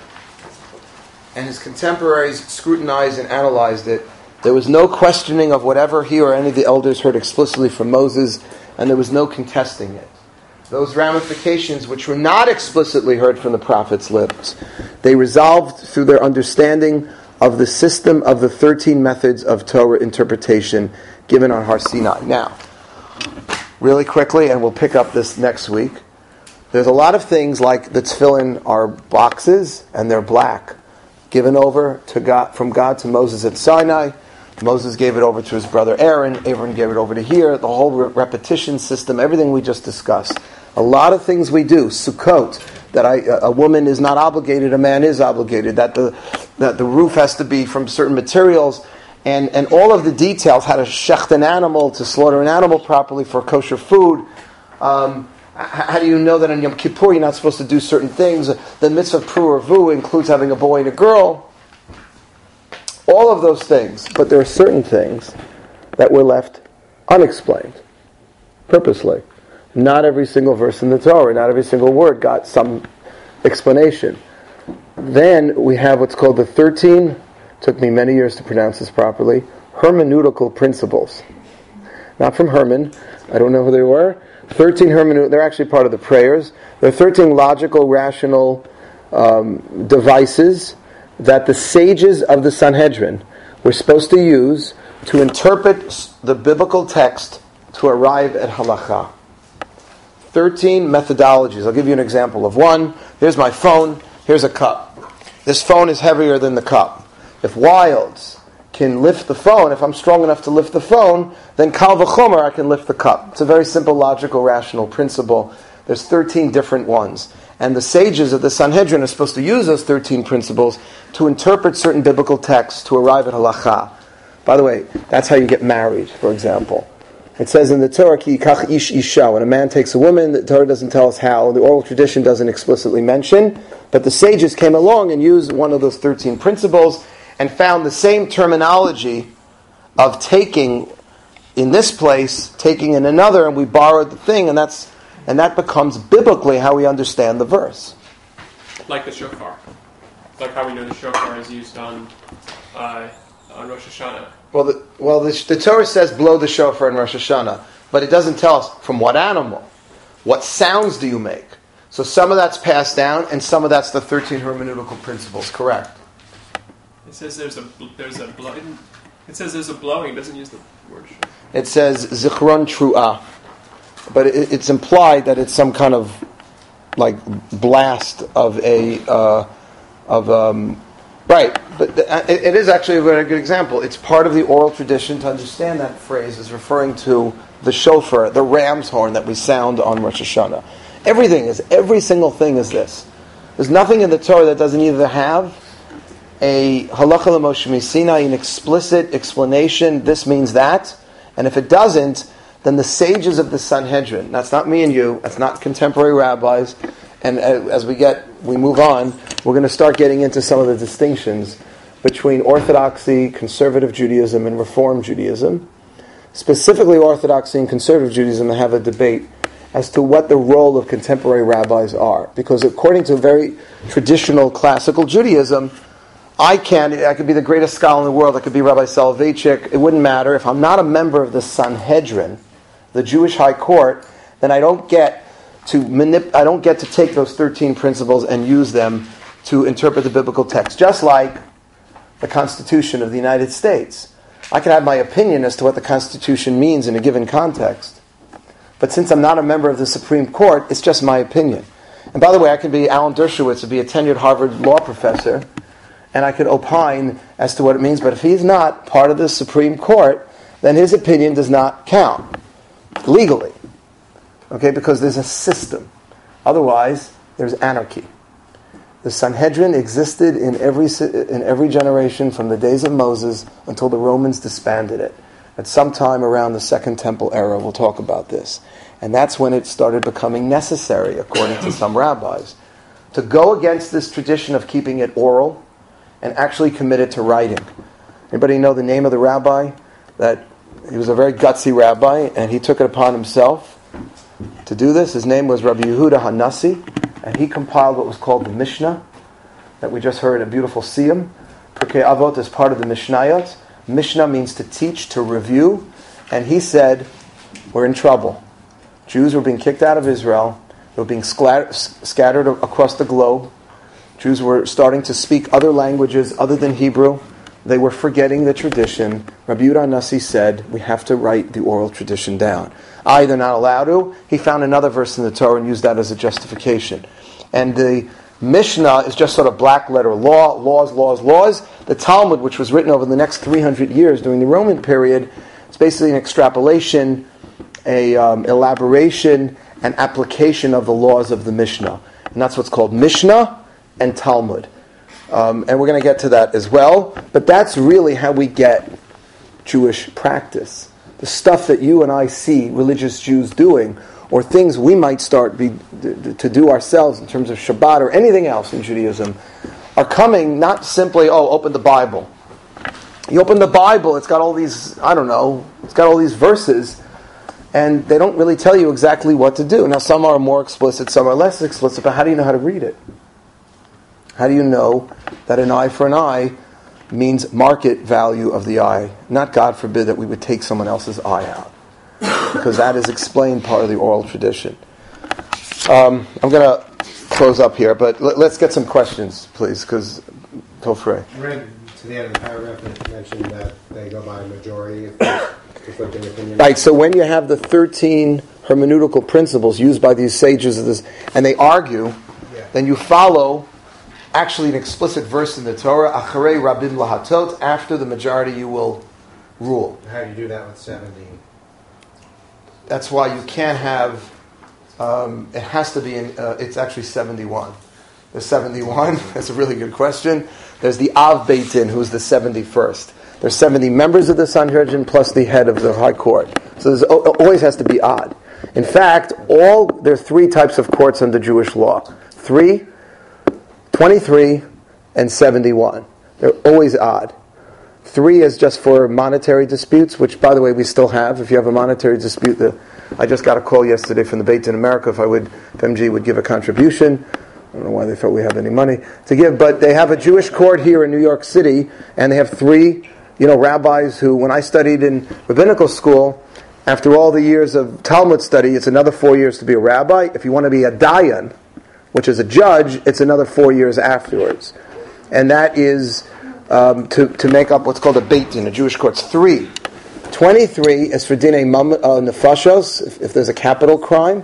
and his contemporaries scrutinized and analyzed it. There was no questioning of whatever he or any of the elders heard explicitly from Moses, and there was no contesting it. Those ramifications which were not explicitly heard from the prophet's lips, they resolved through their understanding of the system of the 13 methods of Torah interpretation given on Har Sinai. Now, really quickly, and we'll pick up this next week, there's a lot of things like the tefillin are boxes, and they're black, given over to God, from God to Moses at Sinai. Moses gave it over to his brother Aaron. Aaron gave it over to here. The whole repetition system, everything we just discussed. A lot of things we do. Sukkot, that a woman is not obligated, a man is obligated. That the roof has to be from certain materials. And all of the details, how to shecht an animal, to slaughter an animal properly for kosher food. How do you know that on Yom Kippur you're not supposed to do certain things? The mitzvah of Pru Urvu includes having a boy and a girl. all of those things, but there are certain things that were left unexplained, purposely. Not every single verse in the Torah, not every single word got some explanation. Then we have what's called the 13, took me many years to pronounce this properly, hermeneutical principles. Not from Herman, I don't know who they were. 13 hermeneutical, they're actually part of the prayers. There are 13 logical, rational devices that the sages of the Sanhedrin were supposed to use to interpret the biblical text to arrive at halakha. 13 methodologies. I'll give you an example of one. Here's my phone. Here's a cup. This phone is heavier than the cup. If Wilds can lift the phone, if I'm strong enough to lift the phone, then Kal V'chomer, I can lift the cup. It's a very simple, logical, rational principle. There's 13 different ones. And the sages of the Sanhedrin are supposed to use those 13 principles to interpret certain biblical texts to arrive at halakha. By the way, that's how you get married, for example. It says in the Torah, Ki yikach ish isha, when a man takes a woman, the Torah doesn't tell us how, the oral tradition doesn't explicitly mention, but the sages came along and used one of those 13 principles and found the same terminology of taking in this place, taking in another, and we borrowed the thing, and that becomes biblically how we understand the verse. Like the shofar. Like how we know the shofar is used on Rosh Hashanah. Well, the Torah says blow the shofar in Rosh Hashanah, but it doesn't tell us from what animal. What sounds do you make? So some of that's passed down, and some of that's the 13 hermeneutical principles. Correct. It says there's a blowing. It says there's a blowing. It doesn't use the word shofar. It says zichron tru'ah, but it's implied that it's some kind of like blast of right, but it is actually a very good example. It's part of the oral tradition to understand that phrase is referring to the shofar, the ram's horn that we sound on Rosh Hashanah. Every single thing is this. There's nothing in the Torah that doesn't either have a halacha l'Moshe Sinai, an explicit explanation, this means that, and if it doesn't, then the sages of the Sanhedrin, that's not me and you, that's not contemporary rabbis, and as we move on, we're going to start getting into some of the distinctions between Orthodoxy, Conservative Judaism, and Reform Judaism. Specifically, Orthodoxy and Conservative Judaism have a debate as to what the role of contemporary rabbis are. Because according to very traditional classical Judaism, I could be the greatest scholar in the world, I could be Rabbi Soloveitchik, it wouldn't matter. If I'm not a member of the Sanhedrin, the Jewish High Court, then I don't get to take those 13 principles and use them to interpret the biblical text. Just like the Constitution of the United States. I can have my opinion as to what the Constitution means in a given context. But since I'm not a member of the Supreme Court, it's just my opinion. And by the way, I could be Alan Dershowitz, be a tenured Harvard law professor, and I could opine as to what it means. But if he's not part of the Supreme Court, then his opinion does not count legally. Okay, because there's a system. Otherwise, there's anarchy. The Sanhedrin existed in every generation from the days of Moses until the Romans disbanded it. At some time around the Second Temple era, we'll talk about this. And that's when it started becoming necessary, according to some rabbis, to go against this tradition of keeping it oral and actually commit it to writing. Anybody know the name of the rabbi? That he was a very gutsy rabbi, and he took it upon himself to do this. His name was Rabbi Yehuda Hanassi, and he compiled what was called the Mishnah, that we just heard a beautiful siyum. Pirkei Avot is part of the Mishnayot. Mishnah means to teach, to review, and he said, we're in trouble. Jews were being kicked out of Israel. They were being scattered across the globe. Jews were starting to speak other languages other than Hebrew. They were forgetting the tradition. Rabbi Yehuda Hanassi said, we have to write the oral tradition down. They're not allowed to. He found another verse in the Torah and used that as a justification. And the Mishnah is just sort of black letter law, laws. The Talmud, which was written over the next 300 years during the Roman period, it's basically an extrapolation, elaboration, and application of the laws of the Mishnah. And that's what's called Mishnah and Talmud. And we're going to get to that as well. But that's really how we get Jewish practice. The stuff that you and I see religious Jews doing, or things we might start to do ourselves in terms of Shabbat or anything else in Judaism, are coming not simply, open the Bible. You open the Bible, it's got all these, it's got all these verses, and they don't really tell you exactly what to do. Now, some are more explicit, some are less explicit, but how do you know how to read it? How do you know that an eye for an eye means market value of the eye? Not, God forbid, that we would take someone else's eye out, because that is explained part of the oral tradition. I'm going to close up here, but let's get some questions, please, because feel free. I read to the end of the paragraph that mentioned that they go by majority if there's conflicting opinion. Right, so when you have the 13 hermeneutical principles used by these sages of this, and they argue, then you follow actually an explicit verse in the Torah, Acharei Rabim Lahatot, after the majority you will rule. How do you do that with 70? That's why you can't have, it has to be it's actually 71. There's 71, that's a really good question. There's the Av Beit Din, who's the 71st. There's 70 members of the Sanhedrin plus the head of the High Court. So it always has to be odd. In fact, there are 3 types of courts under Jewish law. 3, 23, and 71. They're always odd. 3 is just for monetary disputes, which, by the way, we still have. If you have a monetary dispute, I just got a call yesterday from the Beit Din America if MG would give a contribution. I don't know why they thought we have any money to give, but they have a Jewish court here in New York City, and they have 3, rabbis who, when I studied in rabbinical school, after all the years of Talmud study, it's another 4 years to be a rabbi. If you want to be a dayan, which is a judge, it's another 4 years afterwards. And that is to make up what's called a Beit Din, a Jewish court's 3. 23 is for dinei nefashos, if there's a capital crime.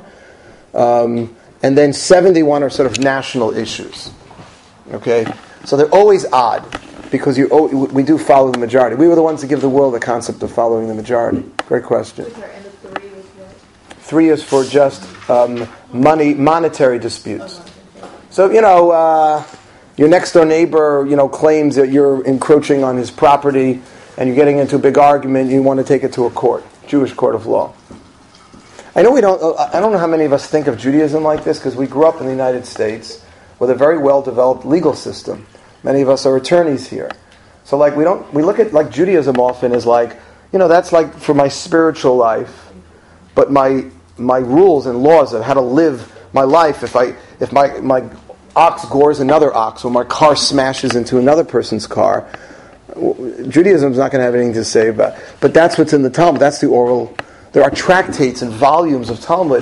And then 71 are sort of national issues. Okay? So they're always odd, because we do follow the majority. We were the ones that give the world the concept of following the majority. Great question. 3 is for just monetary disputes. So, your next door neighbor, claims that you're encroaching on his property, and you're getting into a big argument, you want to take it to a court, Jewish court of law. I don't know how many of us think of Judaism like this, because we grew up in the United States with a very well-developed legal system. Many of us are attorneys here. So we look at Judaism often as that's for my spiritual life, but my rules and laws of how to live my life, if my ox gores another ox, or my car smashes into another person's car, Judaism's not going to have anything to say about it. But that's what's in the Talmud. That's the oral. There are tractates and volumes of Talmud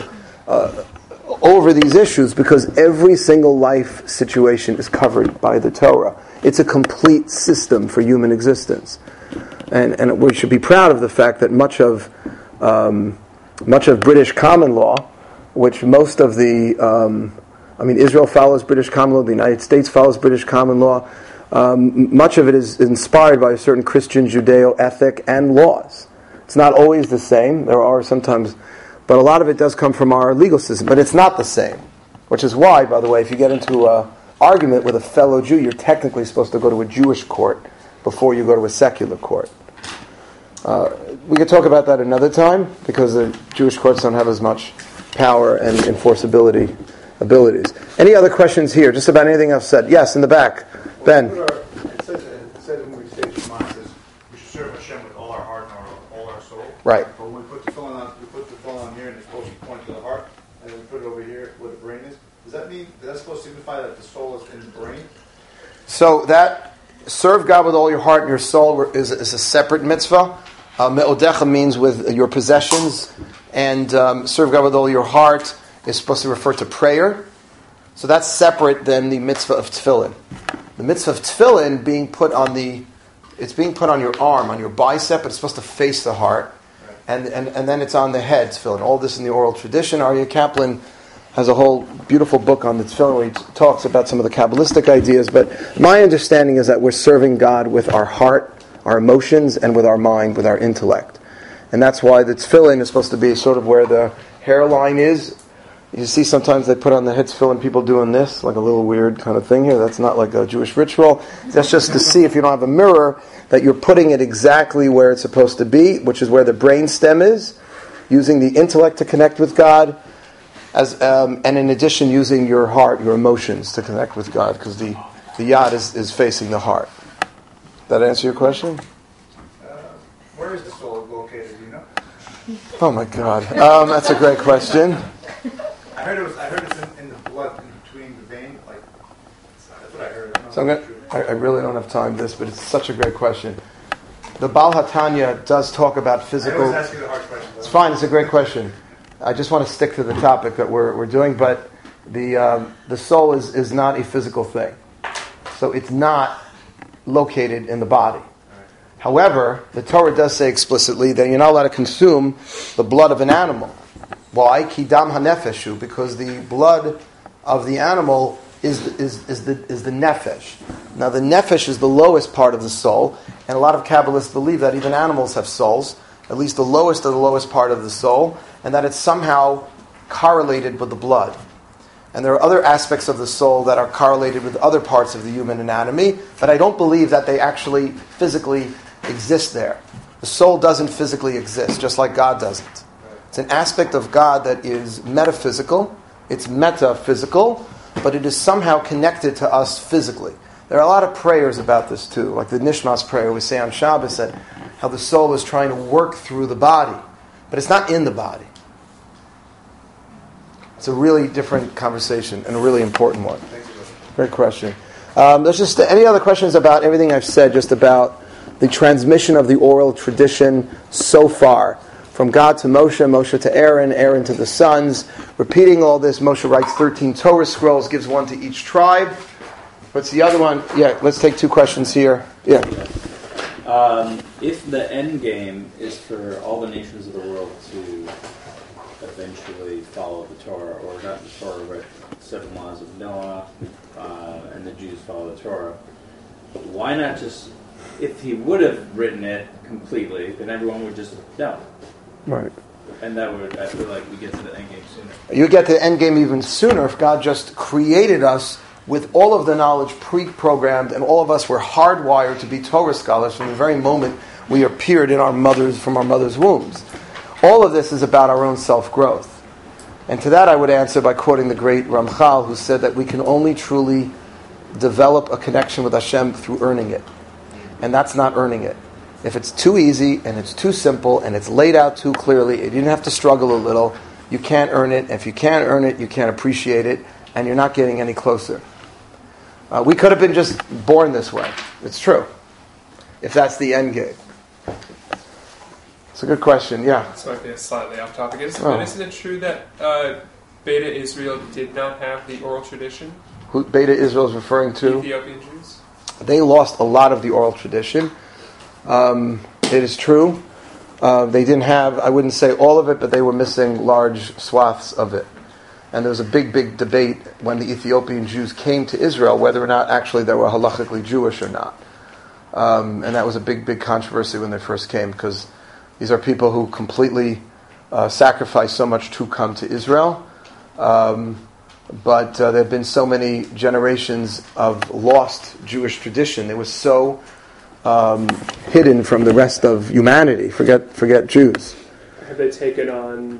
over these issues, because every single life situation is covered by the Torah. It's a complete system for human existence, and we should be proud of the fact that much of British common law, which most of the Israel follows British common law, the United States follows British common law. Much of it is inspired by a certain Christian Judeo ethic and laws. It's not always the same. There are sometimes, but a lot of it does come from our legal system. But it's not the same, which is why, by the way, if you get into an argument with a fellow Jew, you're technically supposed to go to a Jewish court before you go to a secular court. We could talk about that another time, because the Jewish courts don't have as much power and enforceability abilities. Any other questions here? Just about anything I've said? Yes, in the back. Ben. It says when we say Shema, it says we should serve Hashem with all our heart and all our soul. Right. But when we put the phone on here, and it's supposed to point to the heart, and then we put it over here where the brain is. Does that mean that's supposed to signify that the soul is in the brain? So that serve God with all your heart and your soul is a separate mitzvah. Me'odecha means with your possessions, and serve God with all your heart is supposed to refer to prayer. So that's separate than the mitzvah of tefillin. The mitzvah of tefillin being put on your arm, on your bicep, but it's supposed to face the heart, and then it's on the head, tefillin. All this in the oral tradition. Aryeh Kaplan has a whole beautiful book on the tefillin where he talks about some of the Kabbalistic ideas, but my understanding is that we're serving God with our heart, our emotions, and with our mind, with our intellect. And that's why the tefillin is supposed to be sort of where the hairline is. You see sometimes they put on the head tefillin, people doing this, like a little weird kind of thing here. That's not like a Jewish ritual. That's just to see, if you don't have a mirror, that you're putting it exactly where it's supposed to be, which is where the brain stem is, using the intellect to connect with God, and in addition using your heart, your emotions to connect with God, because the yad is facing the heart. That answer your question? Oh my God, that's a great question. I heard it's in the blood, in between the vein, like, that's what I heard. So I really don't have time for this, but it's such a great question. The Baal HaTanya does talk about physical... I always ask you the hard question. It's fine, it's a great question. I just want to stick to the topic that we're doing, but the soul is not a physical thing. So it's not located in the body. However, the Torah does say explicitly that you're not allowed to consume the blood of an animal. Why? Ki dam hanefeshu, because the blood of the animal is the nefesh. Now the nefesh is the lowest part of the soul, and a lot of Kabbalists believe that even animals have souls, at least the lowest of the lowest part of the soul, and that it's somehow correlated with the blood. And there are other aspects of the soul that are correlated with other parts of the human anatomy, but I don't believe that they actually physically exist there. The soul doesn't physically exist, just like God doesn't. It's an aspect of God that is metaphysical, it's metaphysical, but it is somehow connected to us physically. There are a lot of prayers about this too, like the Nishmas prayer we say on Shabbos, that how the soul is trying to work through the body, but it's not in the body. It's a really different conversation and a really important one. Great question. There's just any other questions about everything I've said, just about the transmission of the oral tradition so far, from God to Moshe, Moshe to Aaron, Aaron to the sons. Repeating all this, Moshe writes 13 Torah scrolls, gives one to each tribe. What's the other one? Yeah, let's take two questions here. Yeah. If the end game is for all the nations of the world to eventually follow the Torah, or not the Torah, but 7 laws of Noah, and the Jews follow the Torah, why not just, if he would have written it completely, then everyone would just know. Right. And that would, I feel like we get to the end game sooner. You get to the end game even sooner if God just created us with all of the knowledge pre-programmed, and all of us were hardwired to be Torah scholars from the very moment we appeared in from our mother's wombs. All of this is about our own self-growth. And to that I would answer by quoting the great Ramchal, who said that we can only truly develop a connection with Hashem through earning it. And that's not earning it. If it's too easy, and it's too simple, and it's laid out too clearly, you didn't have to struggle a little, you can't earn it. If you can't earn it, you can't appreciate it, and you're not getting any closer. We could have been just born this way. It's true. If that's the end game. It's a good question, yeah. This might be slightly off topic. But isn't it true that Beta Israel did not have the oral tradition? Who Beta Israel is referring to? Ethiopian Jews. They lost a lot of the oral tradition. It is true. They didn't have, I wouldn't say all of it, but they were missing large swaths of it. And there was a big, big debate when the Ethiopian Jews came to Israel, whether or not actually they were halachically Jewish or not. And that was a big, big controversy when they first came, because these are people who completely sacrificed so much to come to Israel. But there have been so many generations of lost Jewish tradition. It was so hidden from the rest of humanity. Forget Jews. Have they taken on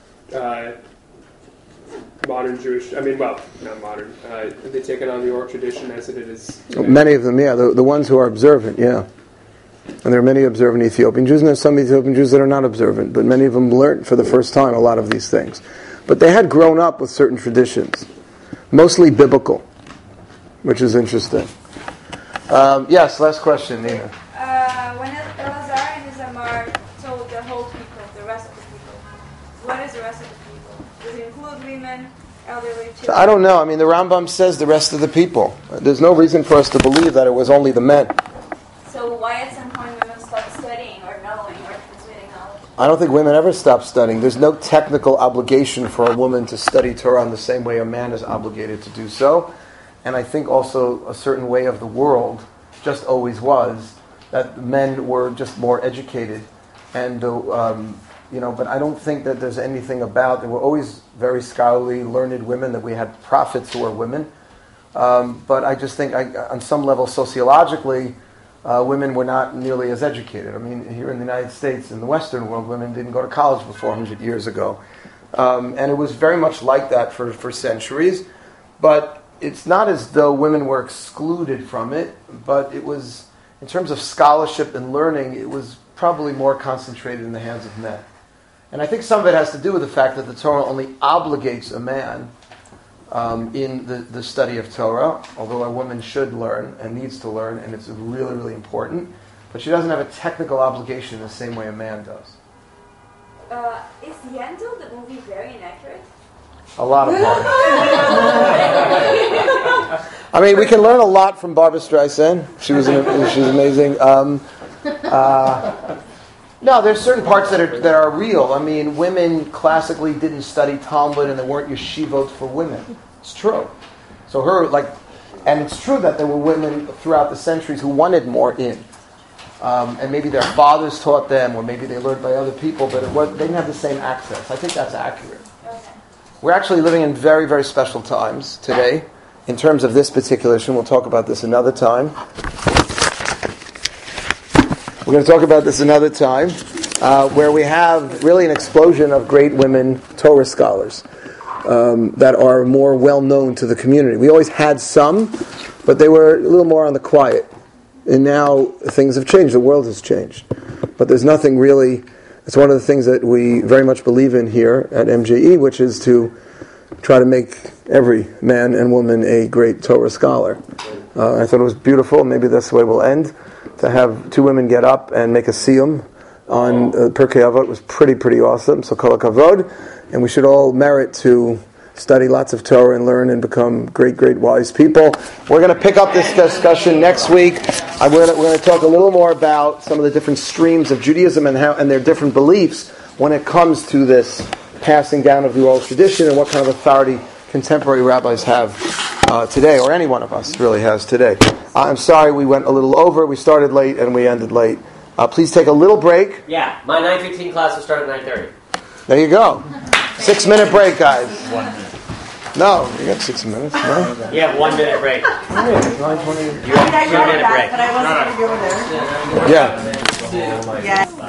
modern Jewish? Not modern. Have they taken on the oral tradition as it is today? Many of them, yeah. The ones who are observant, yeah. And there are many observant Ethiopian Jews, and there are some Ethiopian Jews that are not observant. But many of them learned for the first time a lot of these things. But they had grown up with certain traditions, mostly biblical, which is interesting. Yes, last question, Nina. When Elazar and Itamar told the whole people, the rest of the people, what is the rest of the people? Does it include women, elderly children? I don't know. The Rambam says the rest of the people. There's no reason for us to believe that it was only the men. So why at some point women stop studying or knowing or transmitting knowledge? I don't think women ever stop studying. There's no technical obligation for a woman to study Torah in the same way a man is obligated to do so. And I think also a certain way of the world just always was that men were just more educated. And, but I don't think that there's anything about, there were always very scholarly, learned women, that we had prophets who were women. But I just think on some level sociologically, women were not nearly as educated. Here in the United States, in the Western world, women didn't go to college before 400 years ago. And it was very much like that for centuries. But it's not as though women were excluded from it, but it was, in terms of scholarship and learning, it was probably more concentrated in the hands of men. And I think some of it has to do with the fact that the Torah only obligates a man in the study of Torah, although a woman should learn and needs to learn, and it's really, really important. But she doesn't have a technical obligation in the same way a man does. Is Yentl, the movie, very inaccurate? A lot of parts. I mean, we can learn a lot from Barbra Streisand. She was amazing. No, there's certain parts that are real. I mean, women classically didn't study Talmud, and there weren't yeshivot for women. It's true. So and it's true that there were women throughout the centuries who wanted more in. And maybe their fathers taught them, or maybe they learned by other people, but they didn't have the same access. I think that's accurate. Okay. We're actually living in very, very special times today in terms of this particular issue. We'll talk about this another time. We're going to talk about this another time, where we have really an explosion of great women Torah scholars that are more well-known to the community. We always had some, but they were a little more on the quiet. And now things have changed. The world has changed. But there's nothing really... It's one of the things that we very much believe in here at MJE, which is to try to make every man and woman a great Torah scholar. I thought it was beautiful. Maybe that's the way we'll end. To have two women get up and make a siyum on Pirkei Avot was pretty awesome. So kol hakavod, and we should all merit to study lots of Torah and learn and become great wise people. We're going to pick up this discussion next week. We're going to talk a little more about some of the different streams of Judaism and their different beliefs when it comes to this passing down of the oral tradition and what kind of authority contemporary rabbis have today, or any one of us really has today. I'm sorry we went a little over. We started late and we ended late. Please take a little break. Yeah, my 9:15 class will start at 9:30. There you go. 6-minute break, guys. 1 minute. No, you got 6 minutes. No? You have 1 minute break. 9:20. You have 2 minute break. But I wasn't going to go there. Yeah. Yeah.